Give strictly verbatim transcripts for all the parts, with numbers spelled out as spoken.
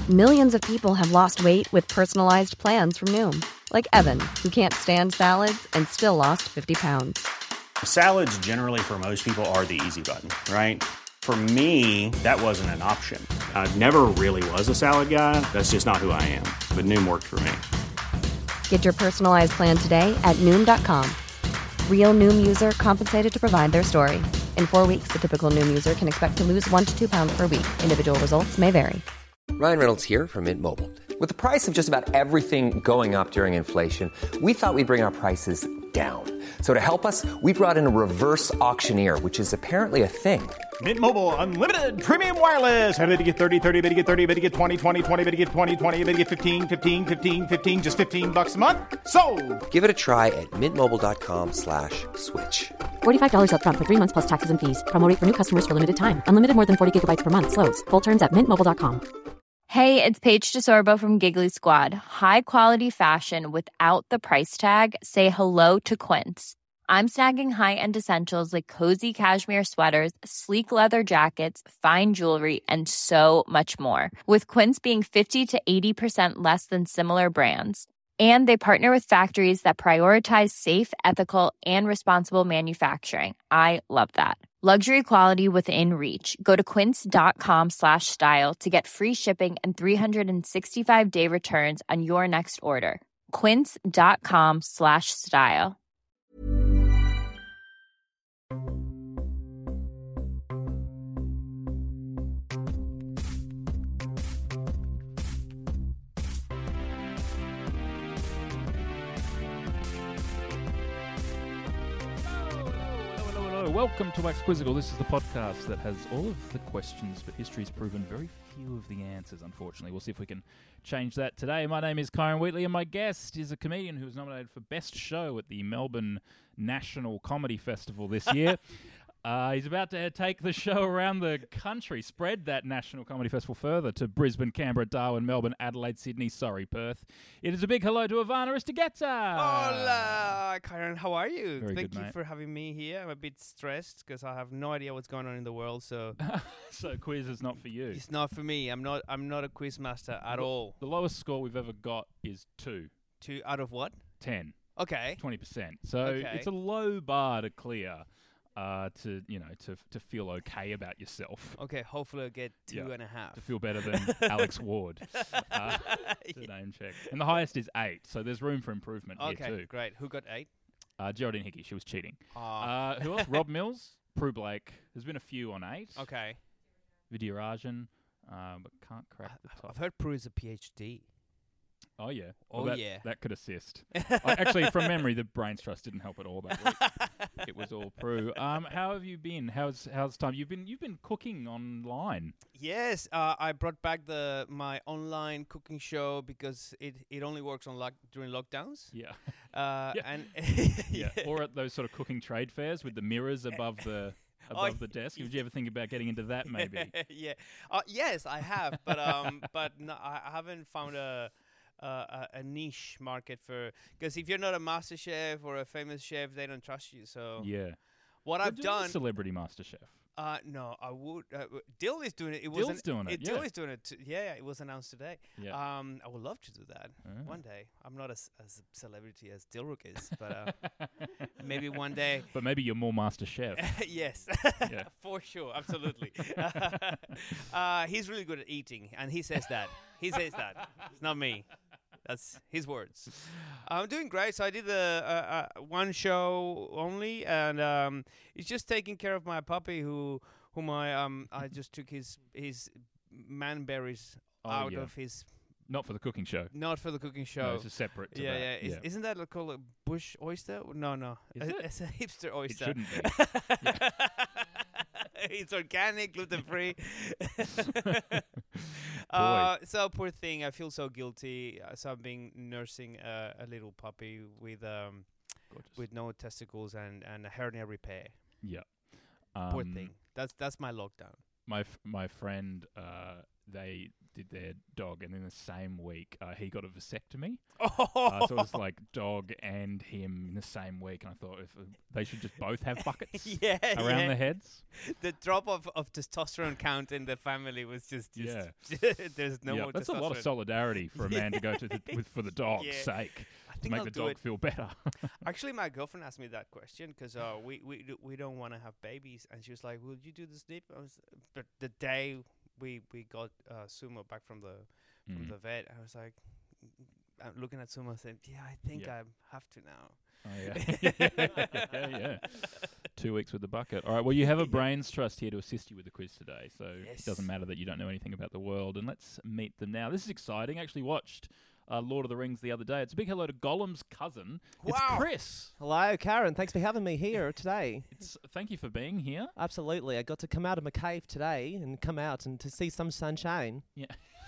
Millions of people have lost weight with personalized plans from Noom. Like Evan, who can't stand salads and still lost fifty pounds. Salads generally for most people are the easy button, right? For me, that wasn't an option. I never really was a salad guy. That's just not who I am. But Noom worked for me. Get your personalized plan today at Noom dot com. Real Noom user compensated to provide their story. In four weeks, the typical Noom user can expect to lose one to two pounds per week. Individual results may vary. Ryan Reynolds here from Mint Mobile. With the price of just about everything going up during inflation, we thought we'd bring our prices down. So to help us, we brought in a reverse auctioneer, which is apparently a thing. Mint Mobile Unlimited Premium Wireless. How to get thirty, thirty, how to get thirty, how to get twenty, twenty, twenty, how to get twenty, twenty, how to get fifteen, fifteen, fifteen, fifteen, just fifteen bucks a month? Sold! Give it a try at mintmobile.com slash switch. forty-five dollars up front for three months plus taxes and fees. Promo rate for new customers for limited time. Unlimited more than forty gigabytes per month. Slows full terms at mint mobile dot com. Hey, it's Paige DeSorbo from Giggly Squad. High quality fashion without the price tag. Say hello to Quince. I'm snagging high-end essentials like cozy cashmere sweaters, sleek leather jackets, fine jewelry, and so much more. With Quince being fifty to eighty percent less than similar brands. And they partner with factories that prioritize safe, ethical, and responsible manufacturing. I love that. Luxury quality within reach. Go to quince.com slash style to get free shipping and three sixty-five day returns on your next order. Quince.com slash style. Welcome to Wax Quizzical. This is the podcast that has all of the questions, but history's proven very few of the answers, unfortunately. We'll see if we can change that today. My name is Kyron Wheatley, and my guest is a comedian who was nominated for Best Show at the Melbourne National Comedy Festival this year. Uh, he's about to take the show around the country, spread that National Comedy Festival further to Brisbane, Canberra, Darwin, Melbourne, Adelaide, Sydney, sorry, Perth. It is a big hello to Ivana Aristeguieta. Hola, Kyron. How are you? Very Thank good, you mate. for having me here. I'm a bit stressed because I have no idea what's going on in the world, so So quiz is not for you. it's not for me. I'm not. I'm not a quiz master at The- all. The lowest score we've ever got is two. Two out of what? ten. Okay. twenty percent. So Okay. it's a low bar to clear uh, to, you know, to to feel okay about yourself. Okay. Hopefully, I'll get two Yeah. and a half. To feel better than Alex Ward. Uh, to name check. And the highest is eight, so there's room for improvement Okay. here too. Great. Who got eight? Uh, Geraldine Hickey, she was cheating. Ah. Uh, who else? Rob Mills, Prue Blake. There's been a few on eight. Okay. Vidyarajan, uh, but can't crack the top. I've heard Prue is a PhD. Oh, yeah. Oh, that, yeah. That could assist. I, actually, from memory, the Brains Trust didn't help at all that week. It was all Prue. Um, how have you been? How's how's time? You've been you've been cooking online. Yes, uh, I brought back the my online cooking show because it, it only works on lock, during lockdowns. Yeah. Uh, Yeah. And Yeah. Or at those sort of cooking trade fairs with the mirrors above the above Oh, the desk. Did you ever think about getting into that? Maybe. yeah. Uh, yes, I have, but um, but no, I I haven't found a a, a niche market for, because if you're not a master chef or a famous chef, they don't trust you. So Yeah. what We're I've doing done, Celebrity Master Chef. uh, no, I would. Uh, w- Dill is doing it. It Dill's wasn't. doing it, Dill yeah. is doing it. T- yeah, yeah, it was announced today. Yeah. Um, I would love to do that Ah. one day. I'm not as as a celebrity as Dilrook is, but uh, maybe one day. But maybe you're more Master Chef. Yes, Yeah. for sure, absolutely. uh, he's really good at eating, and he says that. He says that. It's not me. That's his words. I'm doing great. So I did the uh, uh, one show only, and um, it's just taking care of my puppy, who whom I um I just took his his manberries Oh, out yeah. of his, Not for the cooking show. not for the cooking show. No, it's a separate to yeah, that. yeah. Is, Isn't that like called a bush oyster? No, no. Is Uh, it? It's a hipster It oyster. shouldn't be. It's organic, gluten free. uh, so poor thing. I feel so guilty. Uh, so I've been nursing uh, a little puppy with um Gorgeous. with no testicles and, and a hernia repair. Yeah. Poor Um, thing. That's that's my lockdown. My f- my friend, uh, they did their dog, and in the same week, uh, he got a vasectomy. Oh. Uh, so it was like dog and him in the same week, and I thought if uh, they should just both have buckets yeah, around yeah. their heads. The drop of, of testosterone count in the family was just, just Yeah. there's no yeah, more that's testosterone. a lot of solidarity for a man to go to the, with for the dog's Yeah. sake I to think make I'll the do dog it. feel better. Actually, my girlfriend asked me that question because uh, we we do, we don't want to have babies, and she was like, "Will you do the snip?" I was, but the day we we got uh, Sumo back from the from Mm. the vet, I was like, I'm looking at Sumo saying, "Yeah, I think Yeah. I have to now." Oh, yeah. yeah, yeah. Two weeks with the bucket. All right, well, you have a brains trust here to assist you with the quiz today, so Yes. it doesn't matter that you don't know anything about the world. And let's meet them now. This is exciting. I actually watched uh, Lord of the Rings the other day. It's a big hello to Gollum's cousin. It's Wow. Chris. Hello, Karen. Thanks for having me here today. It's, thank you for being here. Absolutely. I got to come out of my cave today and come out and to see some sunshine. Yeah.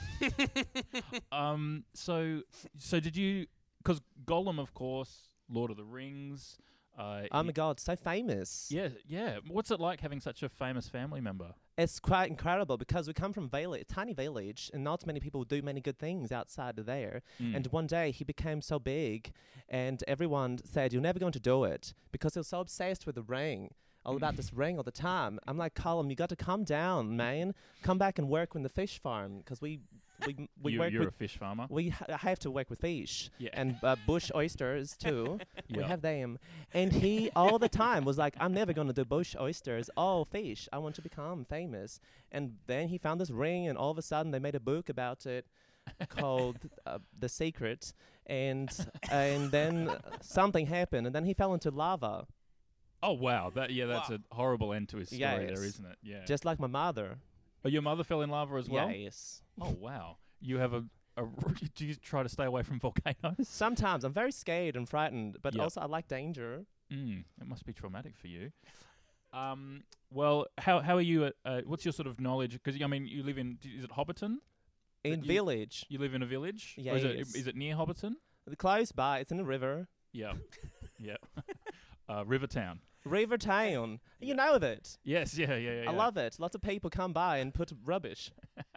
um. So, so did you? Because Gollum, of course, Lord of the Rings. Uh, Oh he- my God, so famous. Yeah, yeah. What's it like having such a famous family member? It's quite incredible because we come from villa- a tiny village and not many people do many good things outside of there. Mm. And one day he became so big and everyone said, you're never going to do it because he was so obsessed with the ring. All about this ring all the time. I'm like, Colin, you got to calm down, man. Come back and work with the fish farm because we we we you, work you're with a fish farmer. we ha- have to work with fish Yeah. and uh, bush oysters too. We Yeah. have them, and he all the time was like, "I'm never gonna do bush oysters. Oh, fish! I want to become famous." And then he found this ring, and all of a sudden they made a book about it called uh, The Secret, and and then uh, something happened, and then he fell into lava, Oh wow, that yeah, that's Wow. a horrible end to his story there, Yes. isn't it? Yeah. just like my mother. Oh, your mother fell in lava as well. Yes. Oh wow, you have a, a. Do you try to stay away from volcanoes? Sometimes I'm very scared and frightened, but Yep. also I like danger. Mm, it must be traumatic for you. Um. Well, how how are you? At, uh, what's your sort of knowledge? Because I mean, you live in. Is it Hobbiton? In you- village, You live in a village. Or is it Yes. is it near Hobbiton? close by, it's in a river. Yeah. yeah. uh, Rivertown. River Town. You know of it. Yes. Yeah. Yeah. Yeah. I yeah. love it. Lots of people come by and put rubbish.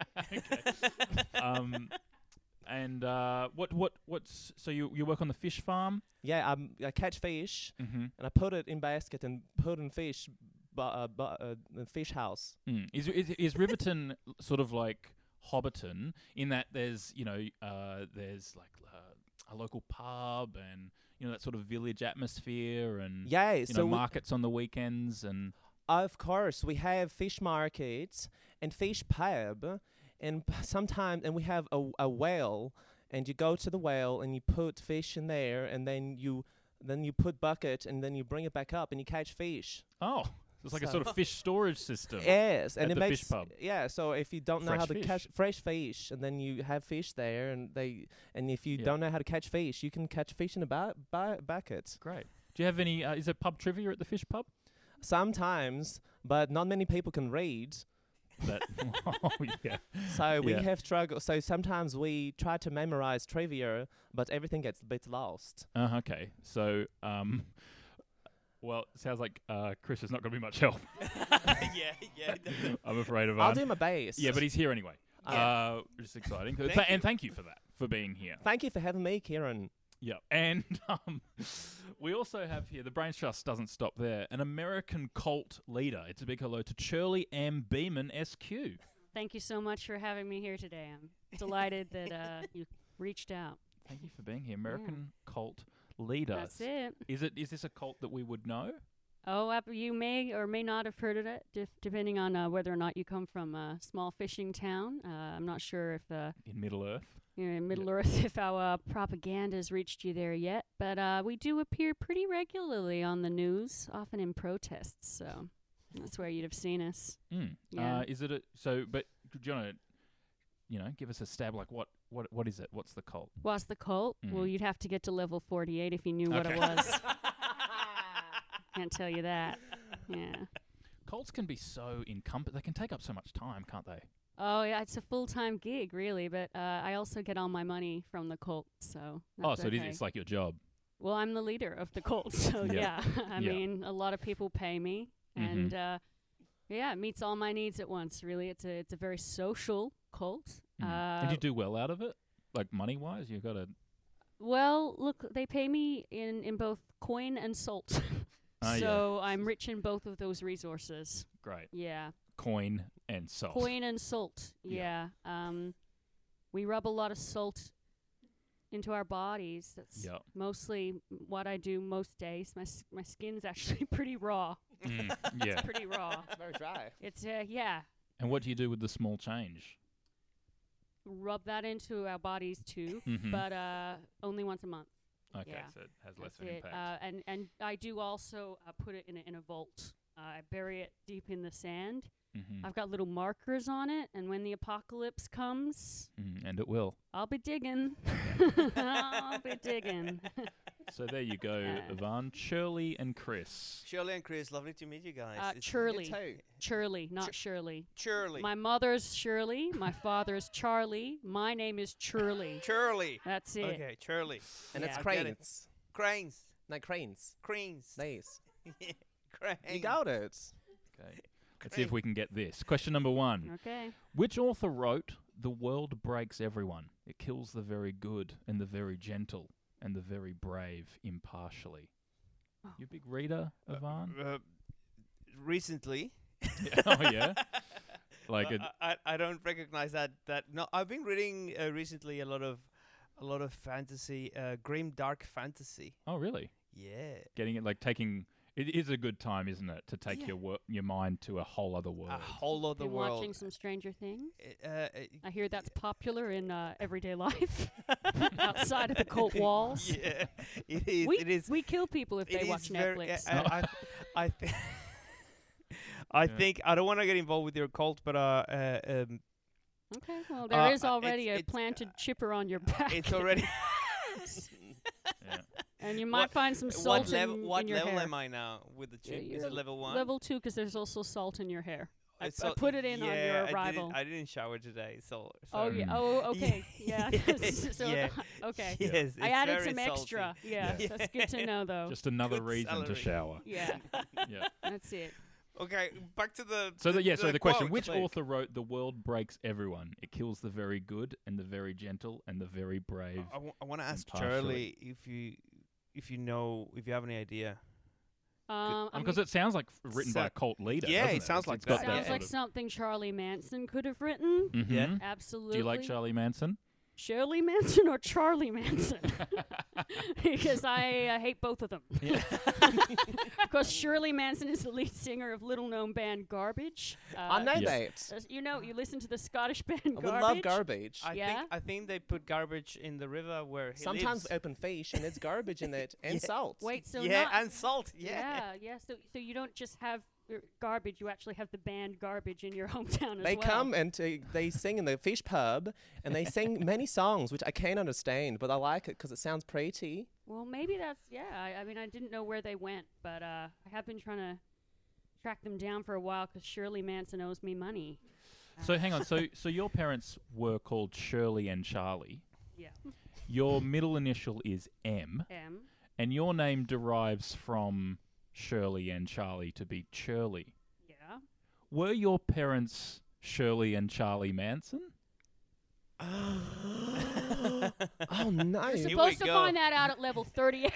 um. And uh, what what what's so you you work on the fish farm? Yeah, um, I catch fish Mm-hmm. and I put it in basket and put in fish, bu- uh, bu- uh, the fish house. Mm. Is, is is Riverton sort of like Hobbiton in that there's you know uh, there's like uh, a local pub and you know that sort of village atmosphere and Yeah, you so know we- markets on the weekends and of course we have fish markets and fish pub, and p- sometimes and we have a a whale, and you go to the whale and you put fish in there, and then you then you put bucket and then you bring it back up and you catch fish. oh it's like a So- sort of fish storage system. Yes, and At it the makes fish pub. yeah. So if you don't know Fresh how to fish. catch fresh fish, and then you have fish there, and they and if you Yeah. don't know how to catch fish, you can catch fish in a ba- ba- bucket. Great. Do you have any? Uh, is there pub trivia at the fish pub? Sometimes, but not many people can read. That oh yeah. So we Yeah. have struggled. So sometimes we try to memorize trivia, but everything gets a bit lost. Uh, okay. So um. Well, it sounds like uh, Chris is not going to be much help. yeah, yeah. definitely. I'm afraid of. I'll uh, do my best. Yeah, but he's here anyway. Uh, which is exciting. Thank Th- you. and thank you for that, for being here. Thank you for having me, Kieran. Yeah. And um, we also have here, the Brains Trust doesn't stop there, an American cult leader. It's a big hello to Shirley M. Beeman, S Q. Thank you so much for having me here today. I'm delighted that uh, you reached out. Thank you for being here. American cult leader. That's it. Is it? Is this a cult that we would know? Oh, uh, you may or may not have heard of it, dif- depending on uh, whether or not you come from a small fishing town. Uh, I'm not sure if uh, In Middle Earth? you're in Middle Earth, if our uh, propaganda has reached you there yet. But uh, we do appear pretty regularly on the news, often in protests. So that's where you'd have seen us. Mm. Yeah. Uh, is it a, so, but do you want to, you know, give us a stab, like what, what, what is it? What's the cult? What's the cult? Mm. Well, you'd have to get to level forty-eight if you knew what it Okay. was. Can't tell you that. Yeah. Cults can be so encumbered. They can take up so much time, can't they? Oh, yeah, it's a full-time gig, really, but uh, I also get all my money from the cult, so Oh, that's so it is, okay. it's like your job. Well, I'm the leader of the cult, so Yeah. yeah. I Yeah. mean, a lot of people pay me, Mhm. and uh, Yeah, it meets all my needs at once. Really, it's a it's a very social cult. Mm. Uh, and you do well out of it, like money wise. You've got to. Well, look, they pay me in in both coin and salt, Ah, so I'm rich in both of those resources. Great. Yeah, Coin and salt. coin and salt. Yeah. Yeah, um, we rub a lot of salt into our bodies. That's Yep. mostly what I do most days. My s- my skin's actually pretty raw. Mm, yeah. It's pretty raw. It's very dry. It's uh, yeah. And what do you do with the small change? Rub that into our bodies too, Mhm. but uh, only once a month. Okay, yeah. so it has less That's of an it. impact. Uh, and and I do also uh, put it in a, in a vault. Uh, I bury it deep in the sand. Mhm. I've got little markers on it, and when the apocalypse comes, Mm, and it will. I'll be digging. I'll be digging. So there you go, Yeah. Yvonne, Shirley, and Chris. Shirley and Chris, lovely to meet you guys. Uh, It's- Shirley. too. Shirley, not Sh- Shirley. Shirley. My mother's Shirley. My father's Charlie. My name is Shirley. Shirley. That's it. Okay, Shirley. And Yeah. it's I get it. cranes. Cranes. No, cranes. Cranes. Nice. Cranes. You got it. Okay. Let's see if we can get this. Question number one. Okay. Which author wrote, "The world breaks everyone. It kills the very good and the very gentle and the very brave impartially"? Oh. You a big reader, Yvonne? Uh, recently. Oh, yeah? Like Uh, a, I, I I don't recognize that that no I've been reading uh, recently a lot of a lot of fantasy, uh, grim dark fantasy. oh, really? Yeah. Getting it, like taking, it is a good time, isn't it, to take Yeah. your wor- your mind to a whole other world. A whole other Been world. watching some Stranger Things. Uh, uh, I hear that's popular in uh, everyday life, outside of the cult walls. Yeah, it is. We it is. we kill people if it they watch is very- Netflix. I, I, I, th- I Yeah. think I don't want to get involved with your cult, but uh, uh um, Okay, well there is Uh, already it's- a it's, planted chipper on your back. it's already. Yeah. and you might What- find some salt what level? in, What in your level hair. am I now with the chip? Yeah, Is you're it level one? Level two, because there's also salt in your hair. I, It's I so- put it in on yeah, your I arrival. didn't, I didn't shower today, so. Oh so- yeah. Mm. Oh okay. Yeah. so yeah. okay. Yes, I it's added very some salty. extra. Yeah, Yeah. that's good to know though. Just another Good reason to salary. shower. yeah, Yeah. that's it. Okay, back to the. So the, yeah, so the question: quote, which like- author wrote "The world breaks everyone? It kills the very good and the very gentle and the very brave"? I, w- I want to ask impartially. Charlie if you, if you know, if you have any idea. Um, I'm Because it sounds like f- written by So- a cult leader. Yeah, doesn't it sounds It's- like it's got that, sounds yeah. like something Charlie Manson could have written. Mhm. Yeah. Absolutely. Do you like Charlie Manson? Shirley Manson or Charlie Manson? Because I uh, hate both of them. Because Shirley Manson is the lead singer of little-known band Garbage. Uh, I know Yes. that. uh, You know, you listen to the Scottish band I Garbage. would love garbage. I Yeah? think I think they put garbage in the river where he Sometimes lives. we open fish and there's garbage in it and Yeah. salt. Wait, so yeah, not, and salt. Yeah. yeah, yeah. So, so you don't just have uh, Garbage; you actually have the band Garbage in your hometown as They well. come and uh, they sing in the fish pub and they sing many songs which I can't understand, but I like it because it sounds pretty. Well, maybe that's yeah. I, I mean, I didn't know where they went, but uh, I have been trying to track them down for a while because Shirley Manson owes me money. So hang on. So so your parents were called Shirley and Charlie. Yeah. Your middle initial is M, M. and your name derives from Shirley and Charlie to be Churley. Yeah. Were your parents Shirley and Charlie Manson? Oh, no. You're Here we supposed to go. find that out at level thirty-eight.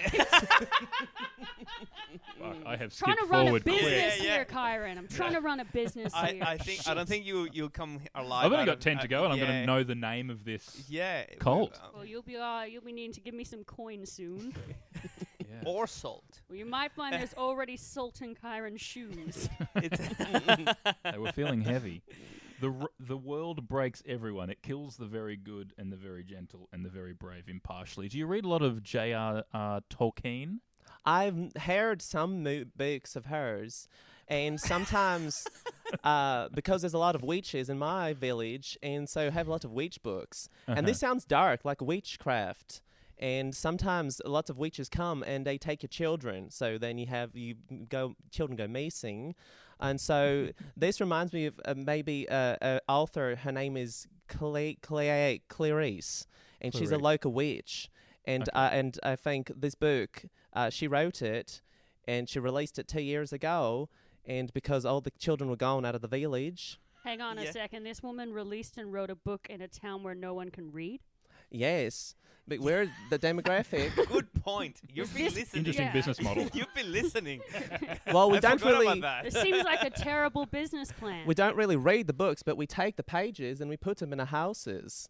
Fuck, I have trying skipped to run a forward quick. business Yeah, yeah. here, Kyron. I'm trying to run a business I, here. I think I don't think you you'll come alive. I've only out got of- ten to uh, go, and I'm going yeah. to know the name of this. Yeah. Cult. uh, Well, you'll be uh, you'll be needing to give me some coin soon. Yeah. or salt. Well, you might find there's already salt in Kyron's shoes. It's They were feeling heavy. The r- the world breaks everyone. It kills the very good and the very gentle and the very brave impartially. Do you read a lot of J R R Tolkien? I've heard some mo- books of hers, and sometimes uh, because there's a lot of witches in my village, and so I have a lot of witch books. And this sounds dark, like witchcraft. And sometimes lots of witches come and they take your children. So then you have you go children go missing, and so this reminds me of uh, maybe uh, an author. Her name is Cle- Cle- Clarice, and she's a Clarice. local witch. And Okay. uh, and I think this book, uh, she wrote it, and she released it two years ago, and because all the children were gone out of the village. Hang on Yeah. a second. This woman released and wrote a book in a town where no one can read. Yes, but we're the demographic. Good point. You've Is been this- listening. Interesting Yeah. business model. You've been listening. Well, we I don't forgot really about It that. seems like a terrible business plan. we don't really read the books, but we take the pages and we put them in our houses.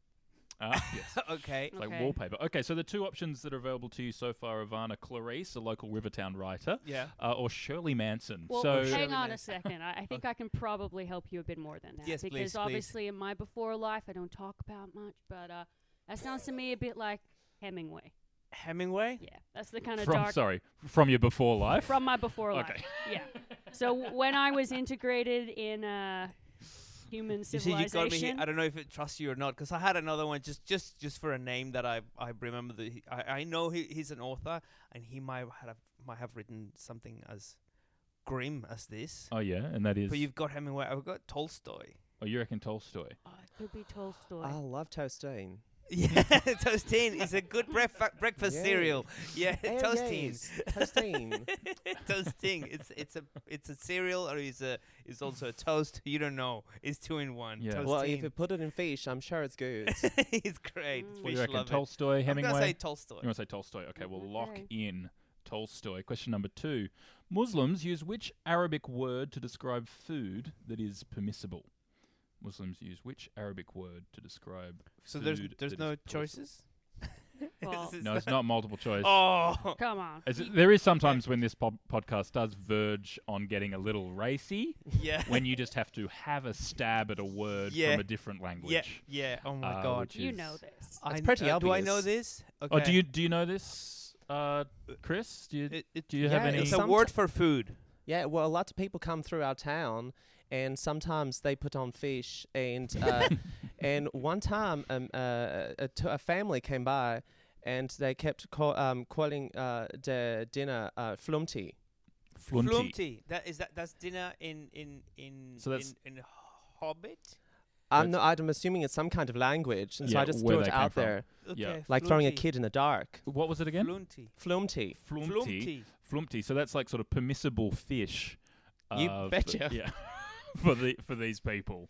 Ah, yes. Okay. It's like Okay. wallpaper. Okay, so the two options that are available to you so far are Ivana Clarice, a local Rivertown writer, Yeah. uh, or Shirley Manson. Well, so hang Shirley on a Manson. second. I, I think I can probably help you a bit more than that. Yes, please, because please. obviously in my before life, I don't talk about much, but uh, that sounds to me a bit like Hemingway. Hemingway? Yeah, that's the kind of from dark sorry, from your before life. from my before life. Okay. Yeah. So w- when I was integrated in uh, human You see, civilization, you got me here. I don't know if it trusts you or not, because I had another one just, just, just for a name that I, I remember. That he, I, I know he, he's an author, and he might have, might have written something as grim as this. Oh yeah, and that is. But you've got Hemingway. I've got Tolstoy. Oh, you reckon Tolstoy? oh, it could be Tolstoy. I love Toastine. Yeah, Toastine is a good bref- breakfast Yes. cereal. Yeah, Oh, Toastine. yes, Toastine. Toasting. It's it's a it's a cereal or is a is also a toast. You don't know. It's two in one. Yeah. Well, if Toastine. you put it in fish, I'm sure it's good. It's great. Mm. What do Fish you reckon? love it. Tolstoy, I'm Hemingway. gonna say Tolstoy. You want to say Tolstoy? Okay, we'll lock Okay. in Tolstoy. Question number two: Muslims use which Arabic word to describe food that is permissible? Muslims use which Arabic word to describe So food there's that there's is no permissible? choices. Well, This is No, it's not multiple choice. Oh, Come on. As it- there is sometimes when this po- podcast does verge on getting a little racy, yeah. when you just have to have a stab at a word Yeah. from a different language. Yeah, yeah. Oh my uh, god. which You is- know this. I It's kn- pretty uh, Do I know obvious. this? Oh, do Okay. you do you know this, uh, Chris? Do you It, it, do you have yeah, any? it's some- a word for food. Yeah, well, lots of people come through our town, and sometimes they put on fish. And uh, and one time, um, uh, a, t- a family came by, and they kept call, um, calling uh, the dinner uh, flumti. Flunty. Flumti. That is that. That's dinner in in in So that's- in, in Hobbit. I'm, no, I'm assuming it's some kind of language, and so Yeah, I just where threw they it came out from. there, Okay. Yeah. like throwing a Flumti. kid in the dark. What was it again? Flumti. Flumti. Flumty. Flumti. Flumty. So that's like sort of permissible fish. You uh, for- betcha. yeah. for the for these people.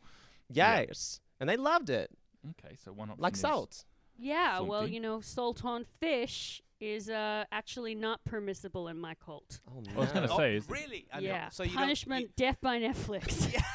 Yes, and they loved it, Okay, so one option like is- salt. Yeah, well, Flunky. you know, salt on fish is uh, actually not permissible in my cult. Oh no! I was gonna Oh, say, is- really? I know. yeah. So you don't- Punishment, death by Netflix. You,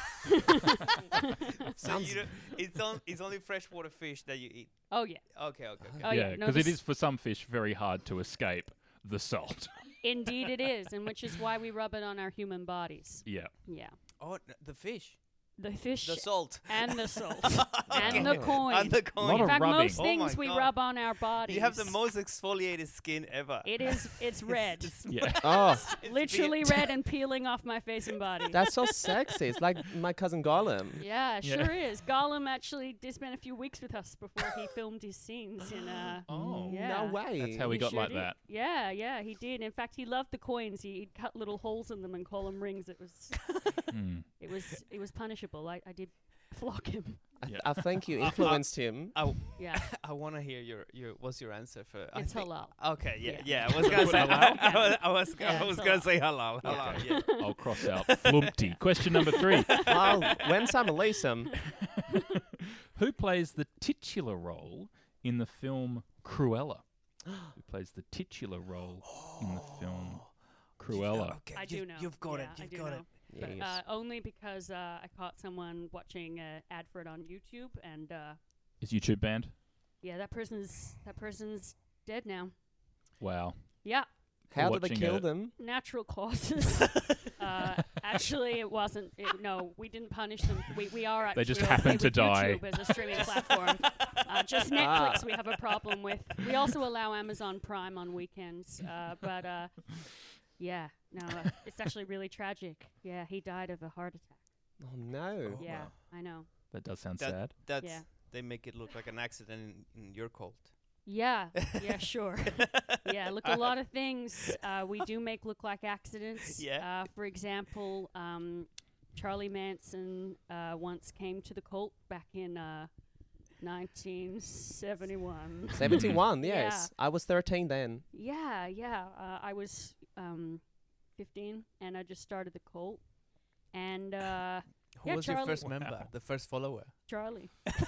so Sounds- you don't, it's on, it's only freshwater fish that you eat. Oh, yeah. Okay, okay, okay. Oh, yeah, yeah. No, because it this- is for some fish very hard to escape the salt. Indeed it is, and which is why we rub it on our human bodies. yeah. Yeah. Oh, n- the fish, The fish the salt, and the salt and the coin. and the A coin. lot in of fact, rubbing. most Oh things my we God. rub on our bodies. You have the most exfoliated skin ever. It is. It's red. It's- Yeah. Oh, it's Literally be- red and peeling off my face and body. that's so sexy. It's like my cousin Gollum. Yeah, it Yeah. sure is. Gollum actually did spend a few weeks with us before he filmed his scenes in uh Oh. yeah. No way. That's how we He got sure like did. that. Yeah, yeah, he did. In fact, he loved the coins. He, he'd cut little holes in them and call them rings. It was Hmm. it was it was punishable. I, I did flock him. I, th- Yeah. I think you influenced him. I, Yeah. I want to hear your, your what's your answer for? I It's think- halal. Okay, yeah, Yeah. yeah. I was gonna say Halal? I, was I was, Yeah, I was it's gonna halal. say halal. Yeah. Halal. Yeah. I'll cross out Flumpty. Question number three. Well, when some release him, Who plays the titular role in the film Cruella? Who plays the titular role in the film Cruella? Okay, I you've, do know. You've got Yeah, it. I You've do got know. it. But, yes. uh, only because uh, I caught someone watching an ad for it on YouTube, and uh, Is YouTube banned? yeah, that person's that person's dead now. Wow. Yeah, how did they watching kill it. them? natural causes. uh, actually, it wasn't. It, no, we didn't punish them. We we are actually They just okay happened to with die. YouTube as a streaming platform. Uh, just Netflix, we have a problem with. We also allow Amazon Prime on weekends, uh, but uh, yeah, no, uh, it's actually really tragic. Yeah, he died of a heart attack. Oh no! Oh, yeah, wow. I know. That does sound That- sad. That's Yeah. they make it look like an accident in, in your cult. Yeah, yeah, sure. Yeah, look, a lot of things uh, we do make look like accidents. Yeah. Uh, for example, um, Charlie Manson uh, once came to the cult back in uh, nineteen seventy-one. Seventy-one. Yeah. Yes, I was thirteen then. Yeah, yeah. Uh, I was um, fifteen, and I just started the cult. And uh, Who yeah, was Charlie, your first member, the first follower? Charlie.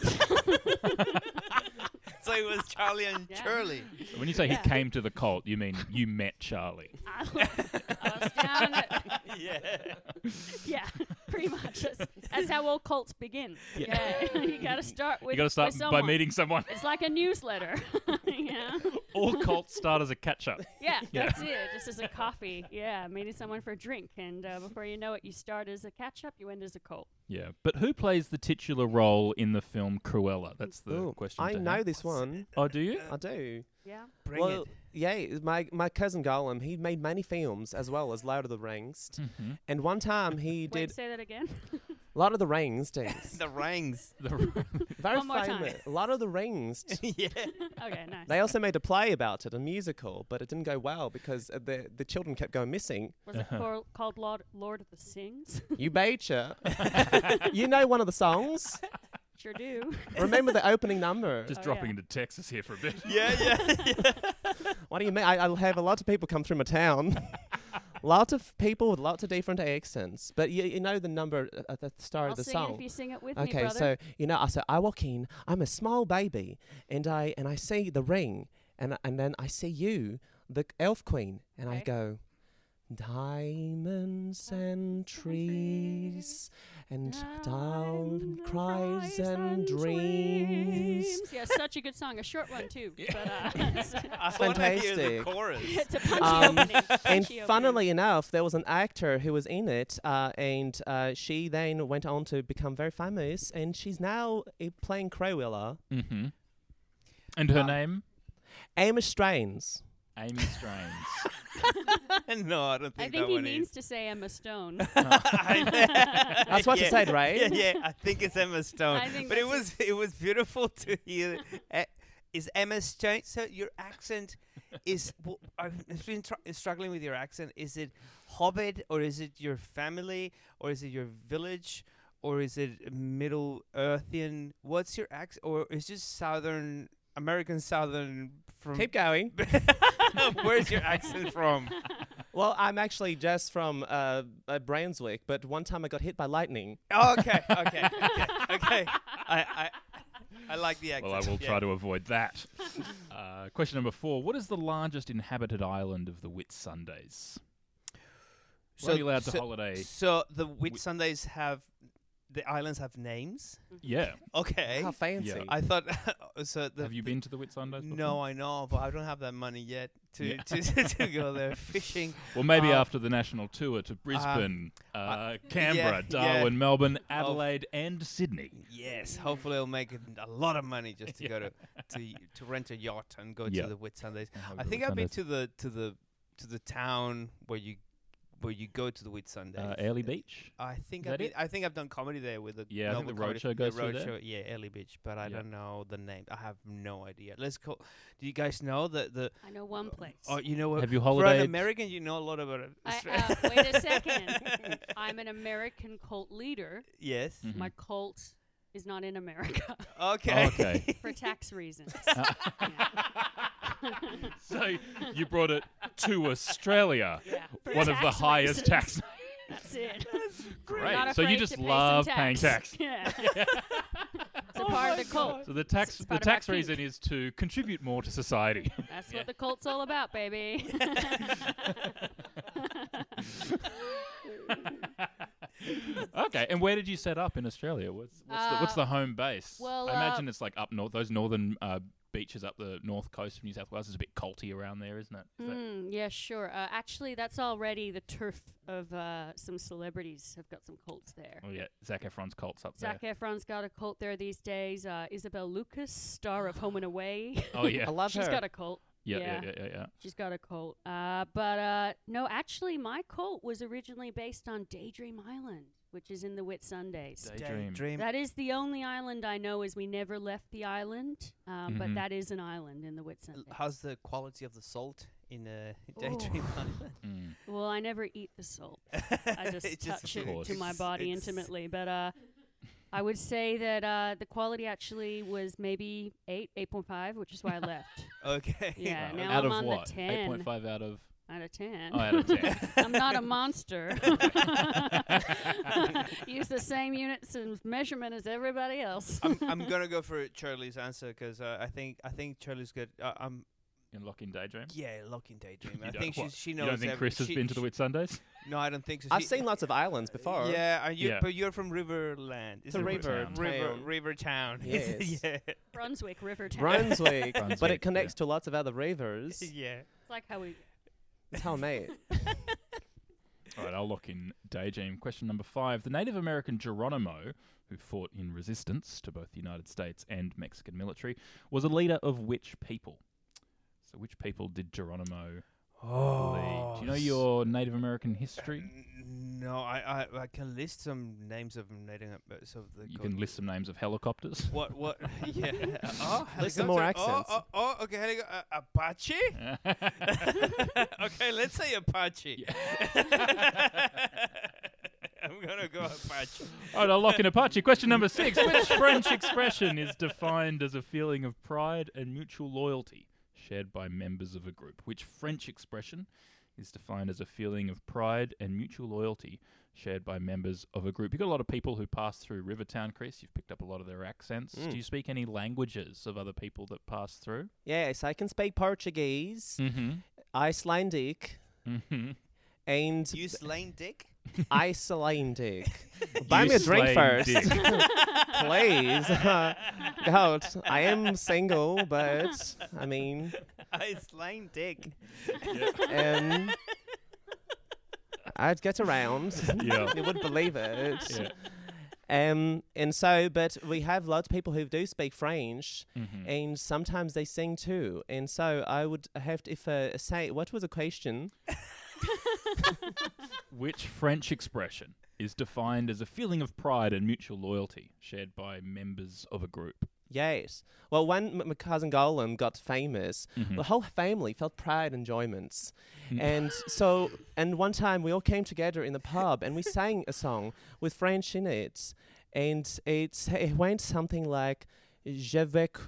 So it was Charlie and Yeah. Shirley. So when you say Yeah. he came to the cult, you mean you met Charlie. I was, I was down at, Yeah. yeah, pretty much. That's, that's how all cults begin. Yeah, you got to start with. You got to start with by someone. meeting someone. It's like a newsletter. Yeah. All cults start as a catch-up. Yeah, Yeah. that's it. Just as a coffee. Yeah, meeting someone for a drink, and uh, before you know it, you start as a catch-up, you end as a cult. Yeah, but who plays the titular role in the film Cruella? That's the Ooh, question. I to know have. this one. Oh, do you? I do. Yeah. Bring well, it. yeah, it's my my cousin Gollum, he made many films as well as Lord of the Rings. Mhm. And one time he Wait, did say that again. Lord of the Rings. Things. The rings. The- Very One more time. famous. Lord of the Rings. Yeah. Okay, nice. They also made a play about it, a musical, but it didn't go well because uh, the the children kept going missing. Was it cor- called Lord, Lord of the Sings? You betcha. You know one of the songs. Sure do. Remember the opening number. Just Oh, dropping yeah. into Texas here for a bit. Yeah, yeah, yeah. What do you mean? I, I'll have a lot of people come through my town. Lots of people with lots of different accents. But you, you know the number uh, at the start I'll of the sing song. it if you sing it with me, Okay, brother. so you know, I said I walk in. I'm a small baby, and I and I see the ring, and and then I see you, the elf queen, and I Okay. go, diamonds and trees, and down cries and dreams. Yeah, such a good song. A short one, too. But, uh, it's, I want to hear the Fantastic. chorus. it's a punchy Um, opening. And punchy funnily enough, there was an actor who was in it, uh, and uh, she then went on to become very famous, and she's now uh, playing Cruella. Mm-hmm. And her Uh, name? Amos Strains. Amy Strains. No, I don't I think think that he one means is. to say Emma Stone. That's what yeah. you said, right? Yeah, yeah. I think it's Emma Stone. I think but it that's was it was beautiful to hear. Uh, is Emma Stone? So your accent is. w- I've been tr- struggling with your accent. Is it Hobbit, or is it your family, or is it your village, or is it Middle Earthian? What's your accent, or is just Southern American Southern from? Keep going. Where's your accent from? Well, I'm actually just from uh, uh, Brunswick, but one time I got hit by lightning. Oh, okay, okay, okay, okay. I, I, I like the accent. Well, I will yeah. try to avoid that. Uh, question number four. What is the largest inhabited island of the Whitsundays? We're only allowed to so, holiday. So the Whitsundays have the islands have names. Yeah. Okay. How fancy. Yeah. I thought. so the, Have you been to the Whitsundays before? No, I know, but I don't have that money yet to Yeah. to, to go there fishing. Well, maybe Uh, after the national tour to Brisbane, uh, uh, Canberra, yeah, Darwin, yeah. Melbourne, Adelaide, and Sydney. Yes, hopefully I'll make it a lot of money just to go Yeah. to to to rent a yacht and go Yeah. to the Whitsundays. I'll I go think I've been Whitsundays. to the to the to the town where you where you go to the Whitsundays. Uh, Airlie Beach. I think Is I've that been, it? I think I've done comedy there with the Yeah, I think Melbourne the comedy- roadshow goes the through there. roadshow, yeah, Early Beach, but I Yeah. don't know the name. I have no idea. Let's call. Do you guys know the the? I know one place. Oh, you know what? Have you For an holidayed? American, you know a lot about it. I, uh, wait a second. I'm an American cult leader. Yes. Mhm. My cult is not in America Okay. Okay. for tax reasons. So you brought it to Australia, Yeah, for one of the tax highest reasons. tax. That's it. Great. Not So you afraid just to pay some love paying tax. Yeah. It's a part of the cult. So the tax, It's the part of our tax reason kink. is to contribute more to society. That's what the cult's all about, baby. Okay, and where did you set up in Australia? What's what's, the, what's Uh, the home base? well, I uh, imagine it's like up north. Those northern uh, beaches up the north coast of New South Wales is a bit culty around there, isn't it? Is that- Mm, yeah, sure. Uh, actually, that's already the turf of uh, some celebrities have got some cults there. oh yeah, Zac Efron's cults up Zac there. Efron's got a cult there these days. Uh, Isabel Lucas, star of Home and Away. Oh yeah, I love She's her. got a cult. yeah, yeah, yeah. yeah, yeah, yeah. She's got a cult. Uh, but uh, no, actually, my cult was originally based on Daydream Island, which is in the Whitsundays. Daydream. Dream. That is the only island I know is we never left the island, um, Mhm. but that is an island in the Whitsundays. How's the quality of the salt in uh, Daydream Island? Mm. Well, I never eat the salt. I just It's just touch Of it course. to my It's- body it's- intimately. But uh, I would say that uh, the quality actually was maybe eight, eight point five, which is why I left. Okay. Yeah, Wow. now out I'm of on what? the Eight ten. point five out of. Out of ten. Oh, out of ten. I'm not a monster. Use the same units and measurement as everybody else. I'm, I'm gonna go for Charlie's answer because uh, I think I think Charlie's good. Uh, I'm In Lock in Daydream? yeah, Lock in Daydream. You I don't- think what? she's, she knows. You don't think every- Chris has she- been to the she- Whitsundays? No, I don't think so. I've She- seen lots of islands before. Yeah, and you, Yeah. but you're from Riverland. It's a river Town. River, town. River Town. Yes. yeah. Brunswick River Town. Brunswick, but Brunswick, it connects to lots of other rivers. yeah. It's like how we. That's how I made. All right, I'll lock in Daydream. Question number five. The Native American Geronimo, who fought in resistance to both the United States and Mexican military, was a leader of which people? So which people did Geronimo lead? Do you know your Native American history? N- No, I, I I can list some names of Native. Uh, so the You go- can list some names of helicopters. What what? Yeah. Oh, List some more helicopter. accents. Oh, oh, oh okay. helico- uh, Apache. Okay, let's say Apache. I'm gonna go Apache. All right, I'll lock in Apache. Question number six. Which French expression is defined as a feeling of pride and mutual loyalty shared by members of a group? Which French expression is defined as a feeling of pride and mutual loyalty shared by members of a group? You've got a lot of people who pass through Rivertown, Chris. You've picked up a lot of their accents. Mm. Do you speak any languages of other people that pass through? Yes, I can speak Portuguese, Mm-hmm. Icelandic, Mm-hmm. You and slain dick? Icelandic. Buy me a drink slain first, dick. please. God, I am single, but I mean, I slain dick. um, I'd get around. Yeah. You wouldn't believe it. Yeah. Um, and so, but we have lots of people who do speak French, Mhm. and sometimes they sing too. And so I would have to, if uh, say, what was the question? Which French expression is defined as a feeling of pride and mutual loyalty shared by members of a group? Yes. Well, when m- my cousin Golan got famous, Mhm. the whole family felt pride and enjoyments. Mm. And so, and one time we all came together in the pub and we sang a song with French in it. And it's, it went something like, Je vais... c-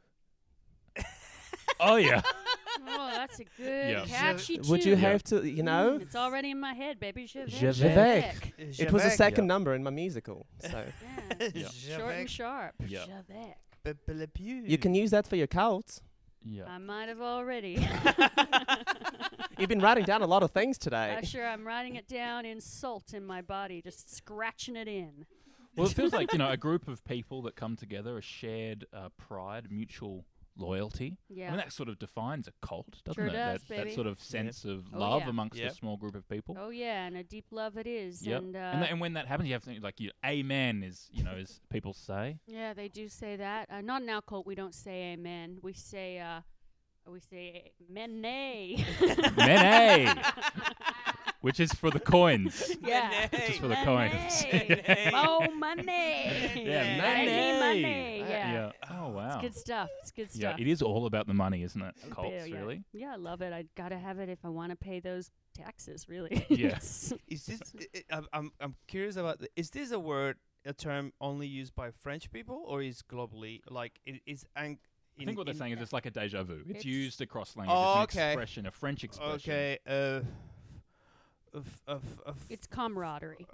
Oh, yeah. Oh, that's a good Yeah. catchy Would you tune. have to, you know? Mm, it's already in my head, baby. Je Je vais. Je vais. It was a Javek. second number in my musical. So Yeah. Yeah. Short and sharp. Yeah. Je vais. you can use that for your cult. Yeah. I might have already. You've been writing down a lot of things today. Uh, sure, I'm writing it down in salt in my body, just scratching it in. Well, it feels like, you know, a group of people that come together, a shared uh, pride, mutual loyalty. I Yeah. mean, that sort of defines a cult, doesn't Sure it? does, that, that baby. sort of sense of Oh, love yeah. amongst Yep. a small group of people. Oh yeah, and a deep love it is. Yep. And, uh, and, tha- and when that happens, you have to think, like, you, amen is, you know, as people say. yeah, they do say that. Uh, not in our cult. We don't say amen. We say uh, we say mene. Mene! Which is for the coins. Yeah. Which is for the coins. Money. More money. Yeah, Money, money. money. Yeah. Yeah. Oh, wow. It's good stuff. It's good Yeah, stuff. it is all about the money, isn't it? Yeah, Cults, yeah. really. Yeah, I love it. I gotta have it if I want to pay those taxes. Really. Yeah. Is this? I, I, I'm I'm I'm curious about. The, is this a word, a term only used by French people, or is globally like it is? Ang- I think what they're in- saying is it's like a deja vu. It's, It's- used across language. Oh, it's an okay. expression, a French expression. Okay. Uh. Of, of, of It's camaraderie.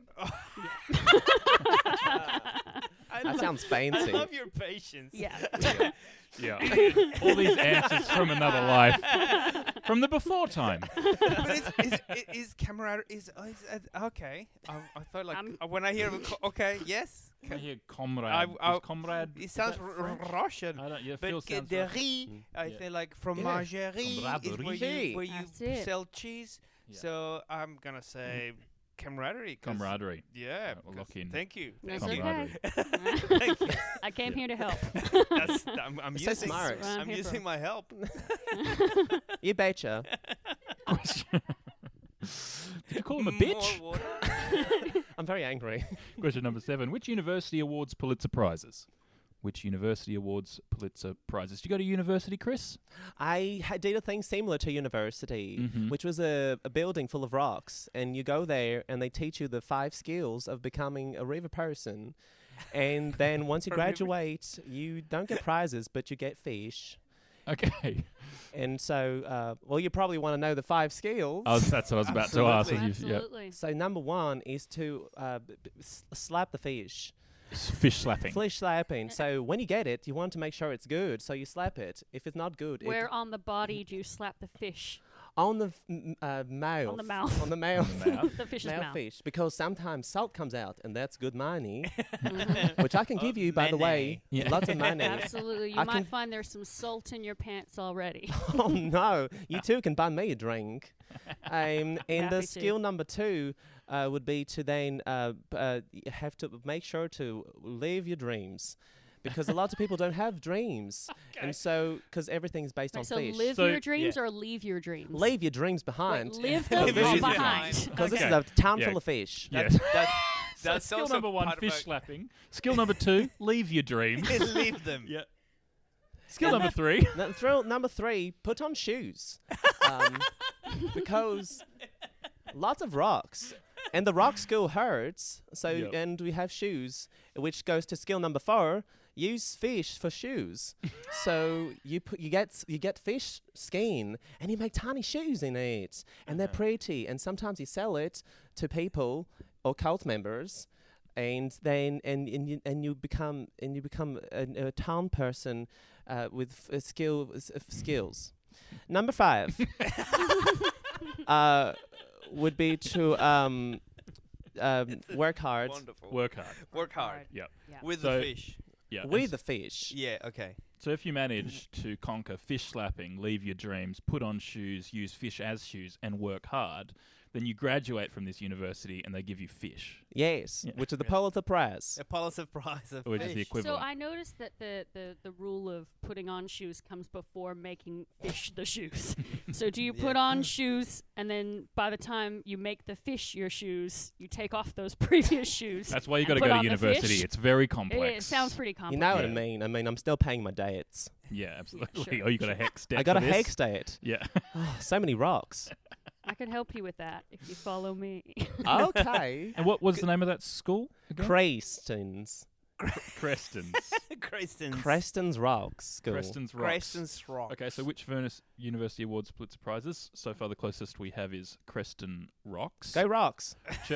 I That love- sounds I fancy. love your patience. Yeah. Yeah. All these answers from another life. From the before time. But is is, is, is camaraderie is, uh, is uh, okay? I, I thought like Um, uh, when I hear of a co- okay, yes, I hear comrade. I- I- Is comrade. it is sounds that r- French? Russian. I don't. Yeah, it But feels sounds quederie, Russian. I Yeah. think like fromagerie is where you Camaraderie. where you That's it. sell cheese. Yeah. So I'm gonna say camaraderie. 'cause- Camaraderie. Yeah. we'll 'cause- lock in. Thank you. That's Thank you. Camaraderie. Thank you. I came here to help. That's, I'm, I'm So using smart. That's what I'm I'm here using for. my help. You betcha. Question. Did you call him a More bitch? water. I'm very angry. Question number seven. Which university awards Pulitzer Prizes? Which university awards Pulitzer Prizes? Did you go to university, Chris? I ha- did a thing similar to university, Mhm. which was a, a building full of rocks, and you go there and they teach you the five skills of becoming a river person. And then once you A river- graduate, you don't get prizes, but you get fish. Okay. And so, uh, well, you probably want to know the five skills. Oh, that's what I was about to ask. Absolutely. You've- yep. Absolutely. So number one is to uh, b- b- s- slap the fish. S- Fish slapping. Fish slapping. So when you get it, you want to make sure it's good. So you slap it. If it's not good, Where it, on the body do you slap the fish? on the f- m- uh, mouth. On the mouth. On the mouth. mouth. The fish's Mouth mouth. fish, because sometimes salt comes out, and that's good money, Mhm. which I can give you, by the way. Yeah. Lots of money. Absolutely. You I might can- find there's some salt in your pants already. Oh no, you too can buy me a drink. Um, and the Happy to. skill number two uh, would be to then uh, b- uh, y- have to make sure to live your dreams, because a lot of people don't have dreams, and so because everything's based on so fish. live So- your dreams yeah. or leave your dreams? Leave your dreams Wait, behind. live Because them this or is- behind. Because this Okay. is a town Yeah. full of fish. Yes. That, So that's skill also number one, part fish about- slapping. Skill number two, leave your dreams. Leave them. Yeah. Skill number three. No, thrill number three, put on shoes, um, because lots of rocks, and the rock skill hurts. So Yep. and we have shoes, which goes to skill number four. Use fish for shoes. So you put you get s- you get fish skin, and you make tiny shoes in it, and they're pretty. And sometimes you sell it to people or cult members. And then and and you, and you become and you become a, a town person uh, with f- a skill s- f- skills. Number five uh, would be to um, um, work hard Wonderful. Work hard. Work hard. Yep. Yeah. With So- the fish. Yeah. and with s- the fish. Yeah, okay. So if you manage to conquer fish slapping, leave your dreams, put on shoes, use fish as shoes, and work hard, then you graduate from this university and they give you fish, Yes, Yeah. which is the Pulitzer Prize. A Pulitzer Prize of which fish. is the So equivalent. I noticed that the, the, the rule of putting on shoes comes before making fish the shoes. So do you put Yeah. on shoes, and then by the time you make the fish your shoes, you take off those previous shoes? That's why you and got to put go to on the university. fish? It's very It, complex. it sounds pretty You complex. know what I Yeah. mean? I mean, I'm still paying my debts. Yeah, absolutely. Sure, Oh, you got a hex debt I got for a this? hex debt. Yeah. Oh, so many rocks. I can help you with that if you follow me. Okay. And what was the name of that school again? Crestons. Creston's. Creston's. Creston's Rocks School. Creston's Rocks. Creston's Rock. Okay, so which Venice University Awards Pulitzer Prizes? So far, the closest we have is Creston Rocks. Go Rocks. Ch-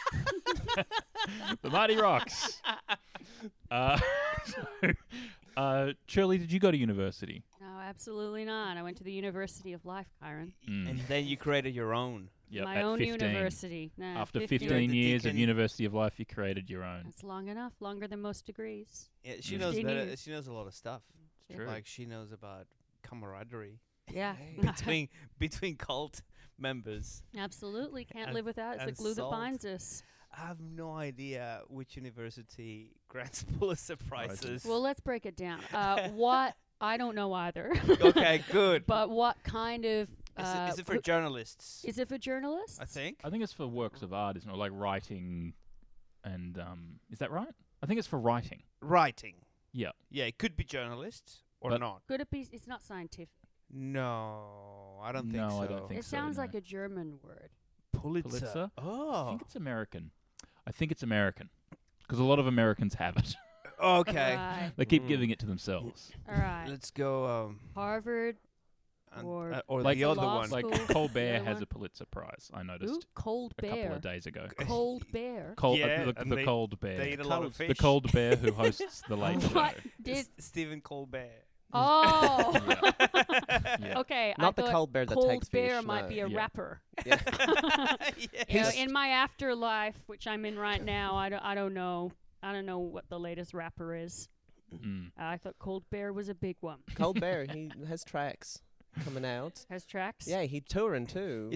the Mighty Rocks. Uh, so, uh, Shirley, did you go to university? No, absolutely not. I went to the University of Life, Kyron. Mm. And then you created your own. Yep, My at own fifteen. university. Nah, After fifteen. fifteen The years of deacon. University of Life, you created your own. That's long enough. Longer than most degrees. Yeah, she Mm. knows fifteen better. years. She knows a lot of stuff. Sure. True. Like she knows about camaraderie Yeah. between between cult members. Absolutely. Can't And- live without. It's the and glue salt. that binds us. I have no idea which university grants Pulitzer prizes. Well, let's break it down. Uh, what? I don't know either. okay, good. But what kind of. Is Uh, it, is it for pu- journalists? is it for journalists? I think. I think it's for works of art, isn't it? Like writing and, um, is that right? I think it's for writing. Writing. Yeah. Yeah, it could be journalists or But- not. Could it be? It's not scientific. No, I don't think No, so. I don't think It so, sounds no. like a German word. Pulitzer. Pulitzer? I Oh. think it's American. I think it's American. Because a lot of Americans have it. Okay. Right. They keep Mm. giving it to themselves. All right. Let's go. Um, Harvard. and, Or- uh, or Like the other law one. Like School. Colbert Other has one. a Pulitzer Prize, I Ooh, noticed cold a couple bear. of days ago. Cold bear. Cold, Yeah, uh, the, and the they- cold bear. they eat a lot of The fish. cold bear who hosts the late show. What did? S- Stephen Colbert. Oh. Yeah. Okay. Not I the thought cold bear that cold takes bear fish, might no. be a Yeah. rapper. Yeah. You know, He's- in my afterlife, which I'm in right now, I don't, I don't know. I don't know what the latest rapper is. Mm. Uh, I thought Cold Bear was a big one. Cold Bear, he has tracks coming out. Has tracks. Yeah, he touring too.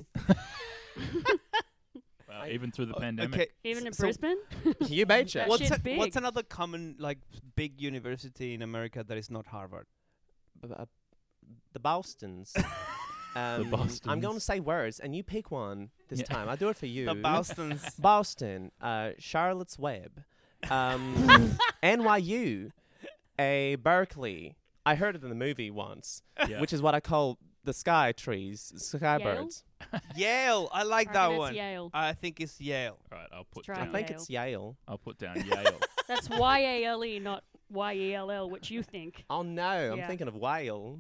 Well, even through the Uh, pandemic. Okay. Even in so Brisbane. you betcha. That What's shit's a- big. what's another common like big university in America that is not Harvard? B- uh, the Bostons. Um, I'm Bostons. going to say words, and you pick one this Yeah. time. I'll do it for you. The Bostons. Boston, uh, Charlotte's Web, um, N Y U, a Berkeley. I heard it in the movie once, Yeah. which is what I call the sky trees, sky Yale? birds. Yale. I like I that think it's one. Yale. I think it's Yale. Right, I'll put Try I down. it. think Yale. it's Yale. I'll put down Yale. That's Y A L E, not Y E L L, which you think. Oh no, I'm Yeah. thinking of whale.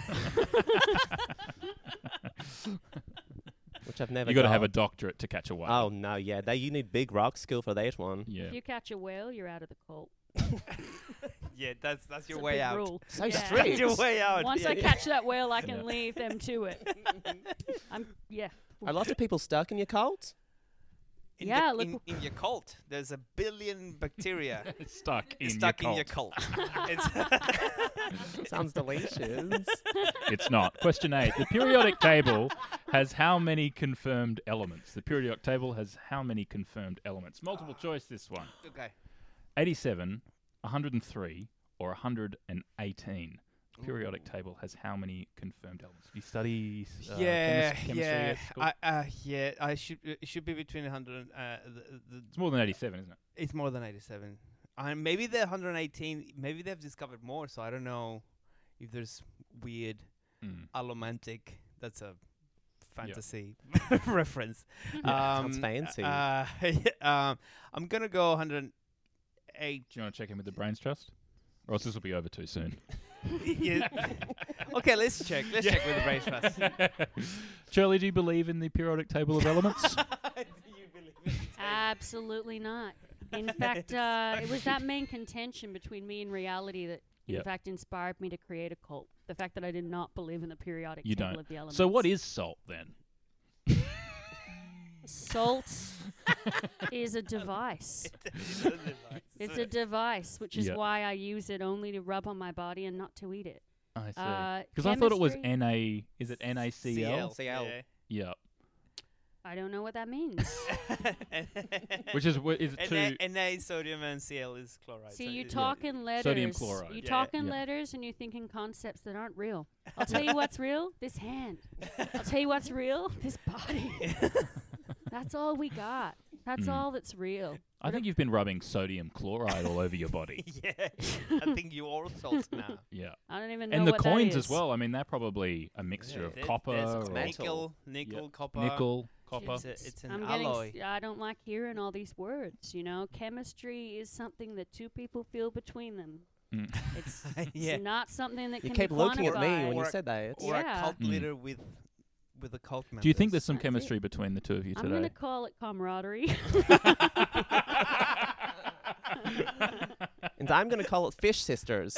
Which I've never You got to have a got. doctorate to catch a whale. Oh no, yeah, they you need big rock skill for that one. yeah. If you catch a whale, you're out of the cult. Yeah, that's that's It's your a way big out. rule. So Yeah. strict. That's your way out. Once yeah. I catch that whale, I can Yeah. leave them to it. I'm yeah. A lot of people stuck in your cult. In Yeah, the, look in, w- in your cult, there's a billion bacteria It's stuck in stuck your in your cult. cult. It's Sounds delicious. It's not. Question eight. The periodic table has how many confirmed elements? The periodic table has how many confirmed elements? Multiple choice, this one. okay. eighty-seven, one hundred three, or one hundred eighteen. The periodic table has how many confirmed elements? Do you study uh, yeah, chemis- chemistry yeah, at school? I, uh, yeah. I should. It should be between one hundred. Uh, the, the, It's more than eighty-seven, isn't it? it's more than eighty-seven. And maybe the one hundred eighteen. Maybe they've discovered more. So I don't know if there's weird Mm. allomantic. That's a fantasy reference. Sounds fancy. Uh, um, I'm gonna go one hundred eight. Do you want to check in with the Brains Trust? Or else this will be over too soon. Yeah. Okay, let's check. Let's check with the brain trust. Shirley, do you believe in the periodic table of elements? Do you believe it? Absolutely not. In fact, uh, it was that main contention between me and reality that, in Yep. fact, inspired me to create a cult. The fact that I did not believe in the periodic You table don't. of the elements. So what is salt then? Salt is a device. It's a device. It's a device, which is Yep. why I use it only to rub on my body and not to eat it. I see. Uh, Because I thought it was chemistry? N A. Is it N A C L? C L. Yeah. Yeah. I don't know what that means. Which is wh- is it two? Na, Na sodium and Cl is chloride. See, so you it- talk in letters. Sodium chloride. You Yeah. talk in Yeah. letters and you think in concepts that aren't real. I'll tell you what's real. This hand. I'll tell you what's real. This body. That's all we got. That's Mm. all that's real. I think you've been rubbing sodium chloride all over your body. Yeah, I think you're all salt now. Yeah. I don't even know And the what coins that as is. well. I mean, they're probably a mixture Yeah, of there- copper there's or nickel, nickel, Yeah. copper. nickel, copper. It's, a, it's an I'm getting. alloy. s- I don't like hearing all these words. You know, chemistry is something that two people feel between them. Mm. It's, Yeah. it's not something that You can kept be looking at me quantified. when you Or- said that. Or Yeah. a cult Mm. leader with with a cult member. Do you think there's some That's it. chemistry between the two of you I'm going today? to call it camaraderie. And I'm going to call it Fish Sisters.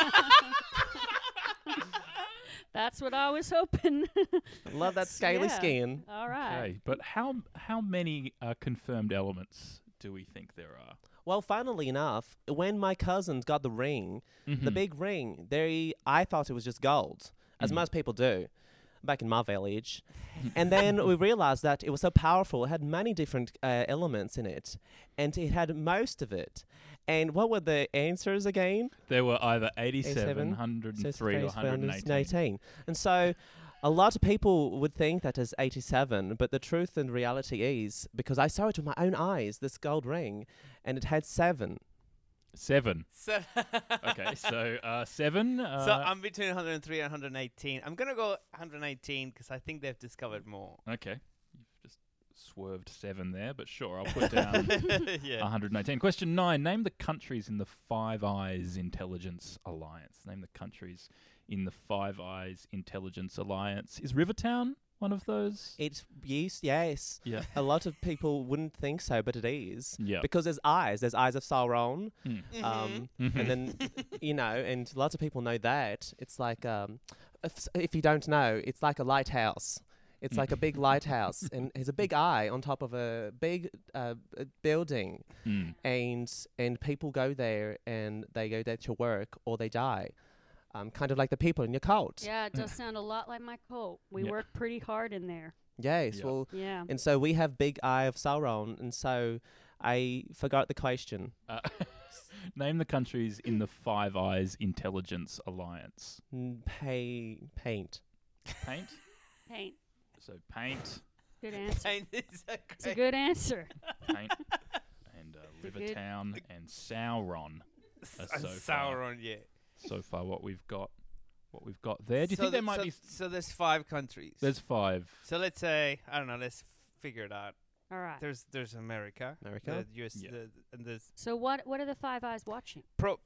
That's what I was hoping. Love that scaly Yeah. skin. All right. Okay, but how how many uh, confirmed elements do we think there are? Well, funnily enough, when my cousins got the ring, the Mhm. big ring, they I thought it was just gold, as Mhm. most people do, back in my village. And then we realized that it was so powerful. It had many different uh, elements in it, and it had most of it. And what were the answers again? There were either eighty-seven, eighty-seven, one hundred three, or one hundred eighteen. And so a lot of people would think that is eighty-seven, but the truth and reality is, because I saw it with my own eyes, this gold ring, and it had seven. Seven. So, Okay, so uh, seven. Uh, so I'm between one hundred three and one hundred eighteen. I'm gonna go one hundred eighteen because I think they've discovered more. okay, you've just swerved seven there, but sure, I'll put down Yeah. one hundred eighteen. Question nine. Name the countries in the Five Eyes Intelligence Alliance. Name the countries in the Five Eyes Intelligence Alliance. Is Rivertown one of those? It's yes, yes. Yeah. A lot of people wouldn't think so, but it is. Yeah. Because there's eyes. There's eyes of Sauron. Mm. Um, Mhm. And then, you know, and lots of people know that. It's like, um, if, if you don't know, it's like a lighthouse. It's like a big lighthouse, and there's a big eye on top of a big uh, uh, building, Mm. and and people go there, and they go there to work or they die, um, kind of like the people in your cult. Yeah, it does sound a lot like my cult. We Yeah. work pretty hard in there. Yes, Yeah. well, Yeah. and so we have big eye of Sauron, and so I forgot the question. Uh, name the countries in the Five Eyes Intelligence Alliance. Mm, Pay paint. Paint. Paint. So paint, Good answer. And it's a It's a great- good answer. paint, and uh, It's a good- Rivertown and Sauron. That's and so far. Sauron, yeah. So far, what we've got, what we've got there. Do you so think there th- might so, be? So there's five countries. There's five. So let's say I don't know. Let's figure it out. All right. There's there's America, America? the U S, Yeah. the, and there's So what what are the Five Eyes watching? pro,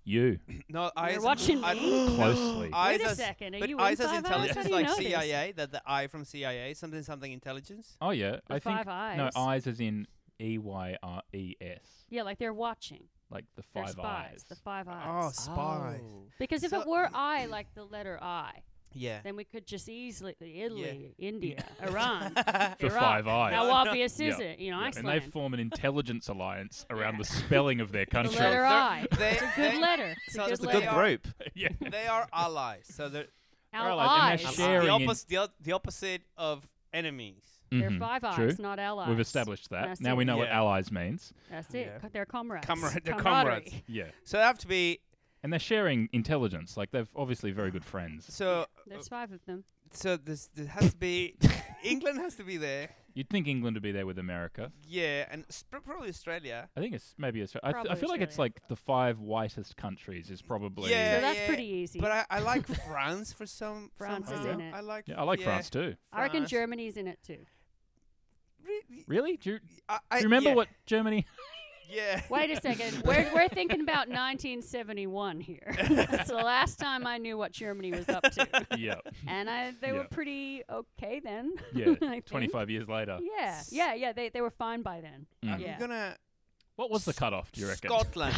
You. No, You're eyes. watching I, me? Closely. Eyes Wait a as- second, are but you in eyes as Five Eyes? intelligence How is do you like know C this? I A. That the I from C I A, something something intelligence. Oh yeah, The I think five eyes. no eyes as in E Y R E S, Yeah, like they're watching. like the They're five spies. eyes. The five Oh, eyes. spies. Because if So- it were I, like the letter I, Yeah. then we could just easily Italy, India, Iran, For Iraq. five eyes. How No, no. obvious is Yeah. it? You know, Yeah, and Iceland. they form an intelligence alliance around Yeah. the spelling of their the country. letter I. They- It's a they- good letter. It's so a it's good a Good letter. group. yeah. They are allies. So they're Our Allies, and eyes. they're the, sharing in- oppos- the, o- the opposite of enemies. They're Mhm. five eyes, True. not allies. We've established that. That's now it. we know what Yeah. allies means. That's it. Yeah. Co- They're comrades. Comrade- they're Camaraderie. comrades. Yeah. So they have to be. And they're sharing intelligence. Like they're obviously very good friends. So There's five of them. so this there has to be. England has to be there. You'd think England would be there with America. Yeah, and sp- probably Australia. I think it's maybe Australia. I, th- I Probably feel like it's Australia. like the five whitest countries is probably. Yeah, So that's yeah, pretty easy. But I, I like France for some. France some is reason. in it. I like. Yeah, I like yeah, France too. I reckon France. Germany's in it too. Re- Really? Do you, do I, I, you remember yeah, what Germany? Yeah. Wait a second. We're we're thinking about nineteen seventy-one here. That's the last time I knew what Germany was up to, yeah. and I they Yeah. were pretty okay then. Yeah. I think. twenty-five years later. Yeah, yeah, yeah. They they were fine by then. Mm. I'm Yeah. gonna What was the cutoff, do you reckon? Scotland.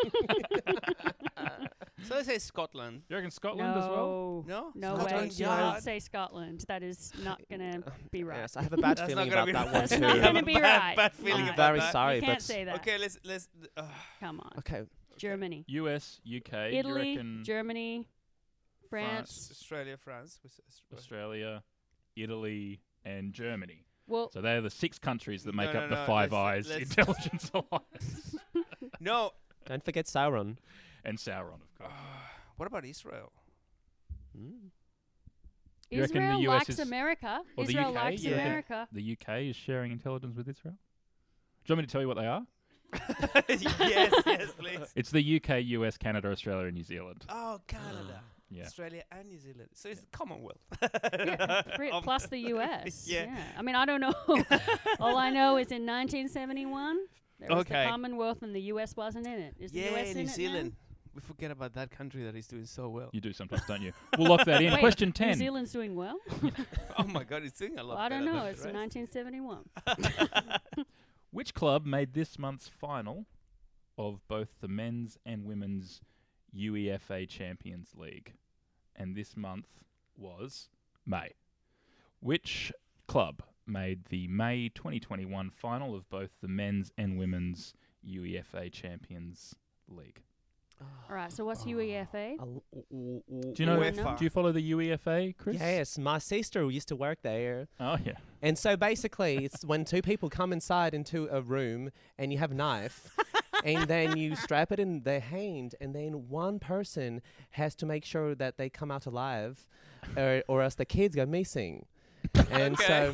So I say Scotland. You reckon Scotland as well? No, No Scotland way. Yard. Don't say Scotland. That is not gonna be right. Yes, I have a bad That's feeling not about gonna that be one That's too. not gonna be Bad- right. bad feeling No. I'm about very that. sorry, You can't but say that. Okay, let's let's. Uh, Come on. okay. Germany, U S, U K, you Italy, reckon Germany, France. Australia, France. was- was- Australia, Italy, and Germany. Well, So they're the six countries that make No, up no, the no, Five let's- Eyes let's- Intelligence Alliance. No. Don't forget Sauron. And Sauron, of course. What about Israel? Mm. You reckon the Israel U S likes is- America. or the Israel U K? likes Yeah. America. The U K is sharing intelligence with Israel. Do you want me to tell you what they are? yes, yes, please. It's the U K, U S, Canada, Australia, and New Zealand. Oh, Canada, Yeah. Australia, and New Zealand. So it's the Commonwealth. Yeah, pre- Um, plus the U S. Yeah. I mean, I don't know. All I know is in nineteen seventy-one, there was Okay. the Commonwealth and the U S wasn't in it. Is the Yeah, U S in New it now? Zealand. We forget about that country that is doing so well. You do sometimes, don't you? We'll lock that in. Wait, Question New ten. Zealand's doing well? Oh my God, it's doing a lot. Well, I don't better know. than It's the in rest. nineteen seventy-one. Which club made this month's final of both the men's and women's U E F A Champions League? And this month was May. Which club made the May twenty twenty-one final of both the men's and women's U E F A Champions League? All right. So what's U E F A? I'll- w- w- w- Do you know? UEFA. Do you follow the U E F A, Chris? Yes, my sister used to work there. Oh yeah. And so basically, it's when two people come inside into a room and you have a knife, and then you strap it in their hand, and then one person has to make sure that they come out alive, or, or else the kids go missing. And so,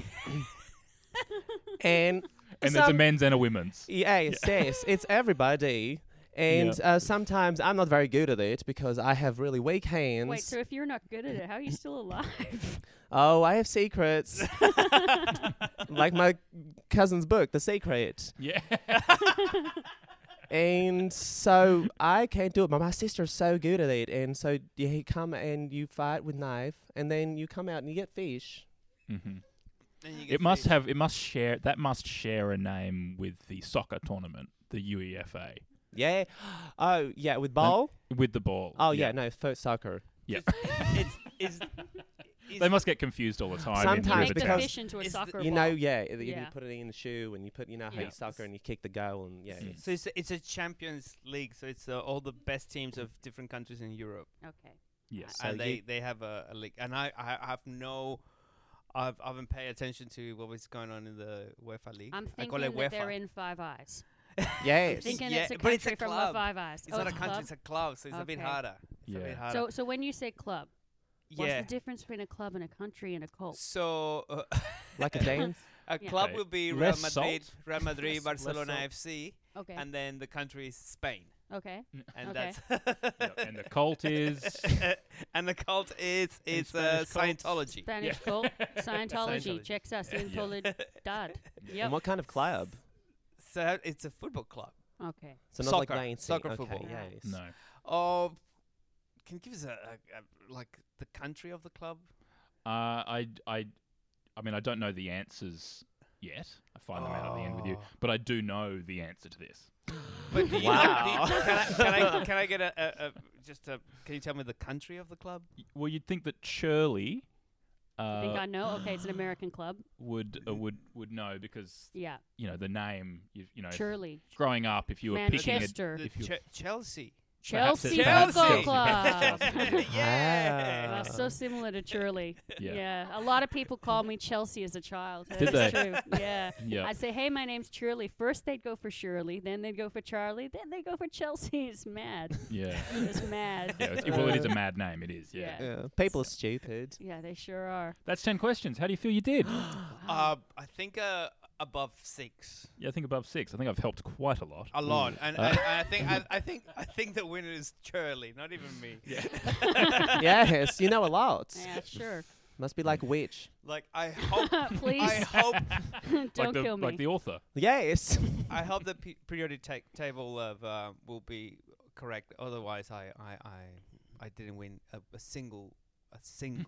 and And so, there's a men's and a women's. yes, yes, it's everybody. And uh, sometimes I'm not very good at it because I have really weak hands. Wait. So if you're not good at it, how are you still alive? Oh, I have secrets. Like my cousin's book, The Secret. Yeah. And so I can't do it, but my sister's so good at it. And so you come and you fight with knife, and then you come out and you get fish. hmm Then you get It must fish. have. It must share. That must share a name with the soccer tournament, the U E F A, Yeah. Oh, yeah, with ball? with the ball. Oh, yeah, no, for soccer. Yeah. It's is. They must get confused all the time. in Sometimes Make the because fish into a it's the- soccer You ball. know, yeah, you Yeah. put it in the shoe and you put, you know, how Yeah. you soccer and you kick the goal and yeah. Mhm. So it's a, it's a Champions League. So it's uh, all the best teams of different countries in Europe, Okay. Yes. So and they, you- they have a, a league. And I, I have no. I've I haven't paid attention to what was going on in the UEFA league. I'm I call thinking it that UEFA. they're in Five Eyes. Yes. Thinking Yeah, it's a but it's a country from the club. Five Eyes. It's oh, not a it's country. club? It's a club. So it's a bit Okay. harder. It's a Yeah. bit harder. So, so when you say club, what's yeah. the difference between a club and a country and a cult? So uh, Like a dance? a Yeah. club Okay. will be Real Less Madrid, salt? Real Madrid, Less- less Barcelona salt. F C, Okay. and then the country is Spain, okay. and Okay. that's Yep, and the cult is. and the cult is And is uh, Spanish cults. Scientology. Spanish cult, Scientology. Scientology. Checks us in, dad. And Yep. what kind of club? So it's a football club. Okay. So not Soccer. like dancing. Soccer okay, football. Yes. No. Oh, can you give us a, a, a like the country of the club? Uh, I, I, I mean, I don't know the answers yet. I find them out at the end with you, but I do know the answer to this. But do you Wow. know, do you, can, I, can I can I get a, a, a just a? Can you tell me the country of the club? Well, you'd think that Shirley uh, I think I know. Okay, it's an American club. would uh, would would know because Yeah. you know the name. You, you know, if Shirley. growing up, if you were picking it, Manchester. The if you Ch- Chelsea. Perhaps Chelsea it- perhaps Football Chelsea. Club. Yeah. Uh, so similar to Shirley. Yeah. A lot of people called me Chelsea as a child. Did That's they? true. Yeah. Yeah. I'd say, hey, my name's Shirley. First they'd go for Shirley, then they'd go for Charlie, then they'd go for Chelsea. It's mad. yeah, It's mad. yeah. It's, well, it is a mad name. It is. Yeah. Yeah. Yeah, people are stupid. Yeah, they sure are. That's ten questions. How do you feel you did? Uh, I think uh, above six. Yeah, I think above six. I think I've helped quite a lot. A lot, and, and I think I, I think I think the winner is Shirley, not even me. Yeah. Yes, you know a lot. Yeah, sure. Must be like witch. Like I hope, Please. I hope, Don't like the, kill me. Like the author. Yes. I hope the pe- periodic ta- table of uh, will be correct. Otherwise, I I I, I didn't win a, a single a single.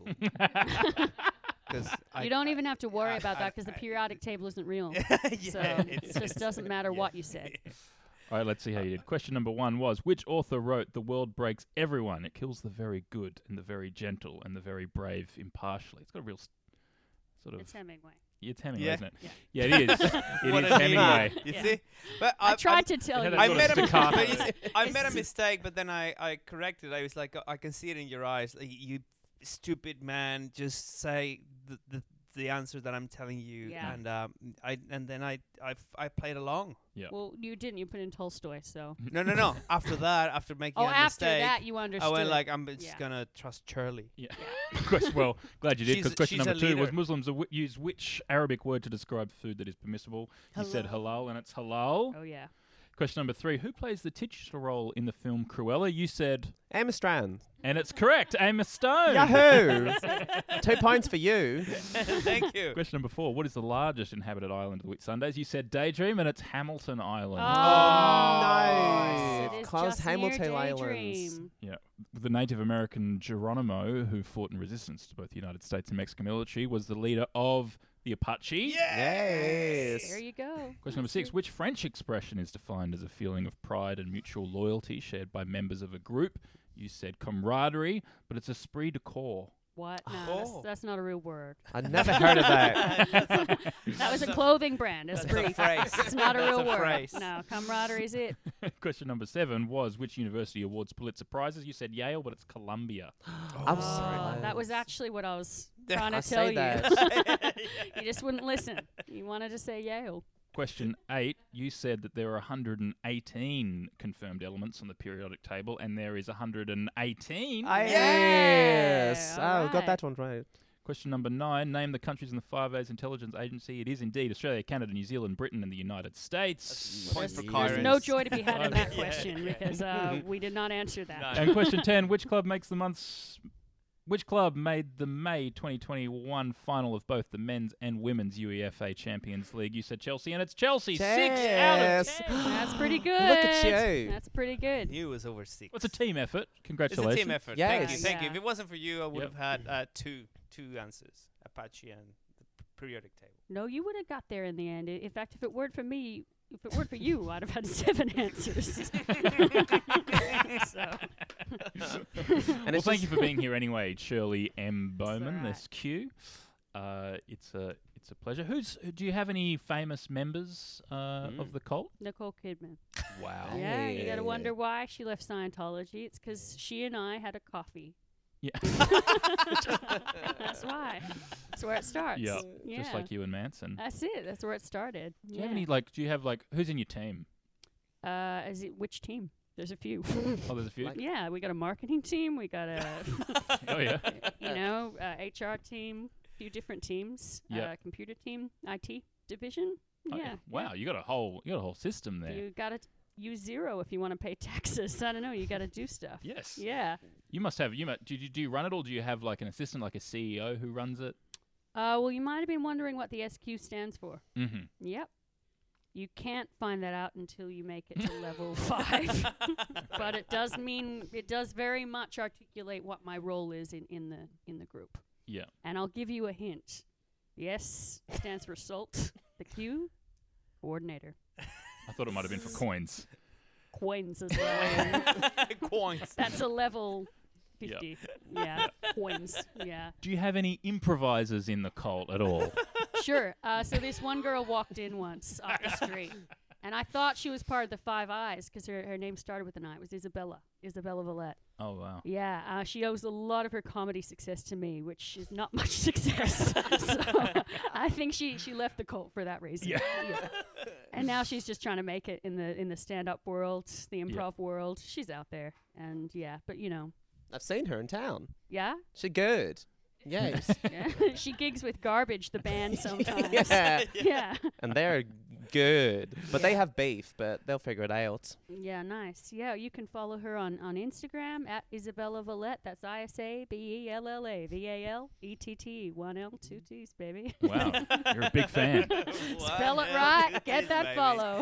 Because You don't even have to worry I- about I- that because the I- periodic table isn't real. yeah, So it's- it just doesn't matter what you say. All right, let's see how you did. Question number one was, which author wrote, "The world breaks everyone. It kills the very good and the very gentle and the very brave impartially." It's got a real s- sort of... It's Hemingway. It's Hemingway, Yeah. isn't it? Yeah, it is. It What is an Hemingway. idiot. You Yeah. see, but I, I, tried I, to tell It you. had I sort made of a staccato. but you see, I made a It's- mistake, but then I, I corrected. I was like, I can see it in your eyes. Like, you stupid man, just say the, the the answer that I'm telling you, Yeah. and um, I and then I I, f- I played along. Yeah. Well, you didn't. You put in Tolstoy, so. No, no, no. After that, after making Oh, a after mistake, that, you understood. I went like, I'm just Yeah. gonna trust Charlie. Yeah. Question, well, glad you did, She's because a- question she's number a two was leader. Muslims aw- use which Arabic word to describe food that is permissible? You said halal, and it's halal. Oh, yeah. Question number three, who plays the titular role in the film Cruella? You said, Emma Strand. and it's correct, Emma Stone. Yahoo! Two points for you. Thank you. Question number four, what is the largest inhabited island of Whitsundays? You said Daydream, and it's Hamilton Island. Oh, no. It is Close just Hamilton near Islands. Daydream. Yeah, the Native American Geronimo, who fought in resistance to both the United States and Mexican military, was the leader of the Apache. Yes. There you go. Question number six, which French expression is defined as a feeling of pride and mutual loyalty shared by members of a group? You said camaraderie, but it's esprit de corps. What? No, Oh. that's, that's not a real word. I'd never heard of that. That was a clothing brand. That's Esprit. a phrase. It's not a That's real a word. phrase. No, camaraderie is it. Question number seven was, which university awards Pulitzer Prizes? You said Yale, but it's Columbia. I'm Oh, sorry. that was actually what I was trying I to tell say you. that. You just wouldn't listen. You wanted to say Yale. Question eight, you said that there are one hundred eighteen confirmed elements on the periodic table, and there is one hundred eighteen. Ah, yes. Yeah, Oh, all got right. that one right. Question number nine, name the countries in the Five Eyes Intelligence Agency. It is indeed Australia, Canada, New Zealand, Britain, and the United States. Points for There's Kyron. no joy to be had in that Yeah. question because uh, we did not answer that. No. And question ten, which club makes the month's... Which club made the May twenty twenty-one final of both the men's and women's U E F A Champions League? You said Chelsea, and it's Chelsea. Six out of Yes. ten. That's pretty good. Look at you. That's pretty good. He was over six. Well, it's a team effort. It's Congratulations. a team effort. Yes. Thank you. Thank you. Yeah. If it wasn't for you, I would Yep. have had uh, two two answers: Apache and the p- periodic table. No, you would have got there in the end. I- In fact, if it weren't for me, if it weren't for you, I'd have had seven answers. so. And well, it's thank just- you for being here anyway, Shirley M. Bowman. all right. This Q. Uh, it's a it's a pleasure. Who's do you have any famous members uh, of the cult? Nicole Kidman. Wow. Yeah, you got to Hey. wonder why she left Scientology. It's because she and I had a coffee. Yeah. That's why. That's where it starts. Yeah. Yeah. Just like you and Manson. That's it. That's where it started. Do you have any like? Do you have like? Who's in your team? Uh, is it which team? There's a few. Oh, there's a few. Like- Yeah, we got a marketing team. We got a, Oh yeah. you know, uh, H R team. A few different teams. Yep. Uh, computer team, I T division. Oh, Yeah. Wow, you got a whole you got a whole system there. You got to use zero if you want to pay taxes. I don't know. You got to do stuff. Yes. Yeah. You must have. You mu- do, you do you run it, or do you have like an assistant, like a C E O who runs it? Uh, well, you might have been wondering what the S Q stands for. Mm-hmm. Yep. You can't find that out until you make it to level five. But it does mean it does very much articulate what my role is in, in the in the group. Yeah. And I'll give you a hint. The S stands for salt. The Q, coordinator. I thought it might have been for coins. Coins as well. Coins. That's a level fifty. Yeah, coins. Yeah. Do you have any improvisers in the cult at all? Sure. Uh, so this one girl walked in once off the street, and I thought she was part of the Five Eyes because her, her name started with an I. It was Isabella. Isabella Valette. Oh, wow. Yeah. Uh, she owes a lot of her comedy success to me, which is not much success. So I think she, she left the cult for that reason. Yeah. Yeah. And now she's just trying to make it in the in the stand-up world, the improv Yeah. world. She's out there. And, yeah. But, you know. I've seen her in town. Yeah? She good. Yes. Yeah. She gigs with Garbage, the band, sometimes. Yeah. Yeah. And they're good. But they have beef, but they'll figure it out. Yeah, nice. Yeah, you can follow her on, on Instagram at Isabella Valette. That's I S A B E L L A V A L E T T. One L, two T's, baby. Wow. You're a big fan. Spell it right. Get that follow.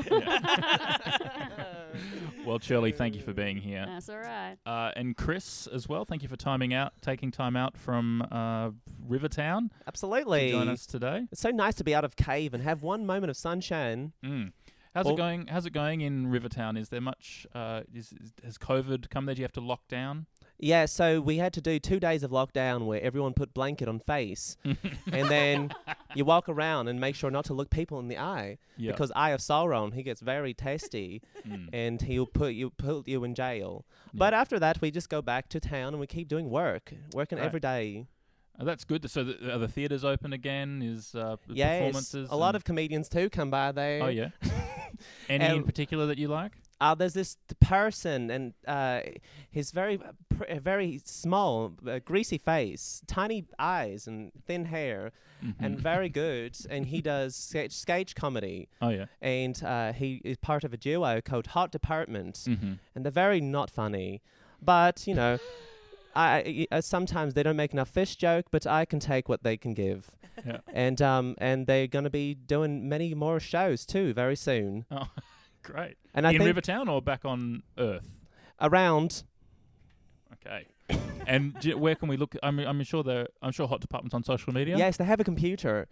Well, Shirley, thank you for being here. That's all right. Uh, and Chris as well, thank you for timing out, taking time out from uh, Rivertown Absolutely. to join us today. It's so nice to be out of cave and have one moment of sunshine. Mm. How's Well- it going? How's it going in Rivertown? Is there much? Uh, is, is has COVID come there? Do you have to lock down? Yeah, so we had to do two days of lockdown where everyone put blanket on face. And then you walk around and make sure not to look people in the eye. Yeah. Because Eye of Sauron, he gets very testy Mm. and he'll put you put you in jail. But after that, we just go back to town and we keep doing work, working Right. every day. Oh, that's good. So the, are the theatres open again? Is uh, the Yes, performances? a lot and- of comedians too come by there. Oh yeah. Any in Um, particular that you like? Uh, there's this t- person, and uh, he's very, uh, pr- uh, very small, uh, greasy face, tiny eyes, and thin hair, and Mhm. very good. And he does sketch, sketch comedy. Oh yeah. And uh, he is part of a duo called Hot Department, Mhm. and they're very not funny. But you know, I, I uh, sometimes they don't make enough fish joke, but I can take what they can give. Yeah. And um, and they're gonna be doing many more shows too very soon. Oh, great. And I in think Rivertown or back on Earth? around. Okay. And do, where can we look? I'm, I'm sure the I'm sure Hot Department's on social media. Yes, they have a computer.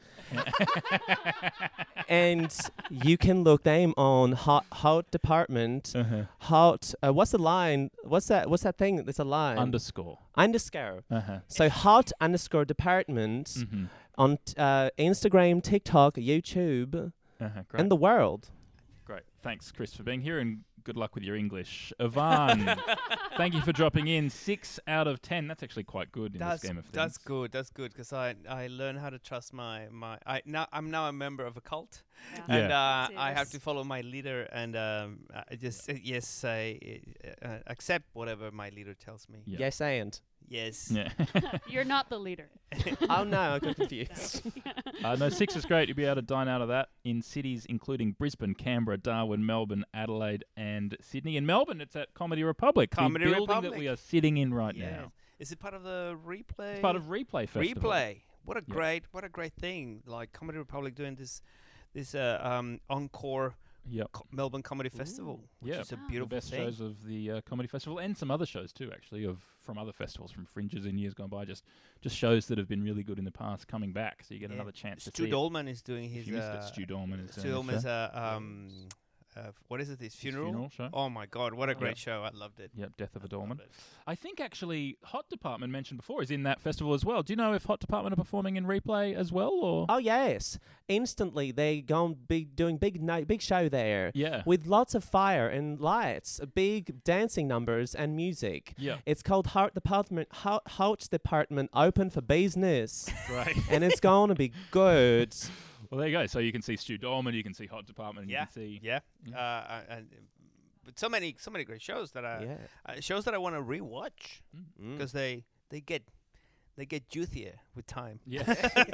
And you can look them on Hot Hot Department. Uh-huh. Hot. Uh, what's the line? What's that? What's that thing? There's a line. Underscore. Underscore. Uh-huh. So Hot underscore Department Mhm. on t- uh, Instagram, TikTok, YouTube, Uh-huh. Great. and the world. Great. Thanks, Chris, for being here, and good luck with your English. Ivan, thank you for dropping in. Six out of ten. That's actually quite good in That's this game of things. that's good. That's good because I I learn how to trust my my. I now I'm now a member of a cult, Yeah. and Yeah. uh, Yes, I have yes. to follow my leader and um I just uh, yes I uh, accept whatever my leader tells me. Yeah. Yes, and. Yes. Yeah. You're not the leader. Oh no, I got confused. uh, no, six is great. You'll be able to dine out of that in cities including Brisbane, Canberra, Darwin, Melbourne, Adelaide, and Sydney. In Melbourne, it's at Comedy Republic, Comedy the building Republic. that we are sitting in right Yes. now. Is it part of the replay? It's part of Replay Festival. Replay. What a Yeah. great what a great thing! Like Comedy Republic doing this this uh, um encore Yep. co- Melbourne Comedy Festival, which Yeah. is a Ah. beautiful the best thing. shows of the uh, comedy festival, and some other shows too, actually, of from other festivals, from Fringes in years gone by. Just just shows that have been really good in the past coming back, so you get Yeah. another chance to Stu see. Dolman is doing it. his. If you missed uh, it, Stu Dolman is Stu doing Dolman his is show. a um, uh, what is it? His funeral. funeral show. Oh my God! What a Yep. great show! I loved it. Yep, Death of a I Dolman. loved it. I think actually Hot Department mentioned before is in that festival as well. Do you know if Hot Department are performing in Replay as well, or? Oh yes, instantly they going be doing big night, big show there. Yeah. With lots of fire and lights, big dancing numbers and music. Yeah. It's called Hot Department. Hot, Hot Department open for business, Right. and it's going to be good. Well, there you go. So you can see Stu Dolman, you can see Hot Department, and Yeah. you can see. Yeah. Yeah. Uh, and but so many so many great shows that I Yeah. uh, shows that I want to rewatch Mm. because they they get they get juicier with time. Yeah.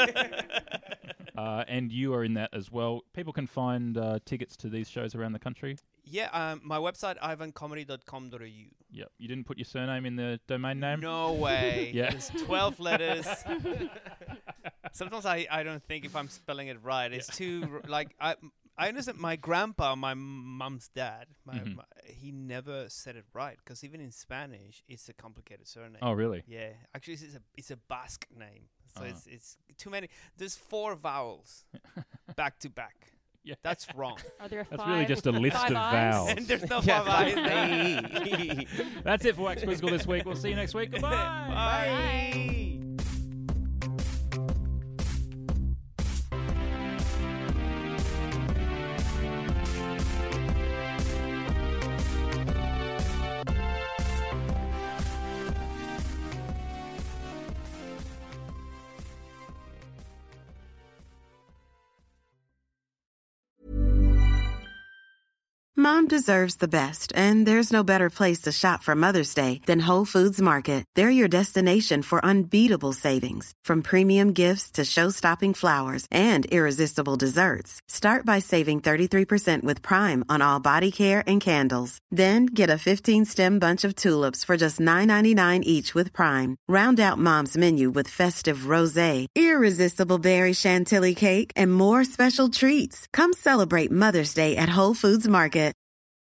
uh, and you are in that as well. People can find uh, tickets to these shows around the country. Yeah, um, my website ivan comedy dot com dot a u. Yep. You didn't put your surname in the domain name? No way. Yeah. It's twelve letters. Sometimes I, I don't think if I'm spelling it right. It's too r- like I I understand. My grandpa, my mum's dad, my, Mhm. my, he never said it right because even in Spanish, it's a complicated surname. Oh, really? Yeah, actually, it's a it's a Basque name, so Uh-huh. it's it's too many. There's four vowels back to back. Yeah. That's wrong. Are there That's five, really just a list five of eyes? vowels. And there's no Yeah, five eyes hey. there. That's it for Wax Quizzical this week. We'll see you next week. Goodbye. Bye. Mom deserves the best, and there's no better place to shop for Mother's Day than Whole Foods Market. They're your destination for unbeatable savings, from premium gifts to show-stopping flowers and irresistible desserts. Start by saving thirty-three percent with Prime on all body care and candles. Then get a fifteen-stem bunch of tulips for just nine ninety-nine each with Prime. Round out Mom's menu with festive rosé, irresistible berry chantilly cake, and more special treats. Come celebrate Mother's Day at Whole Foods Market.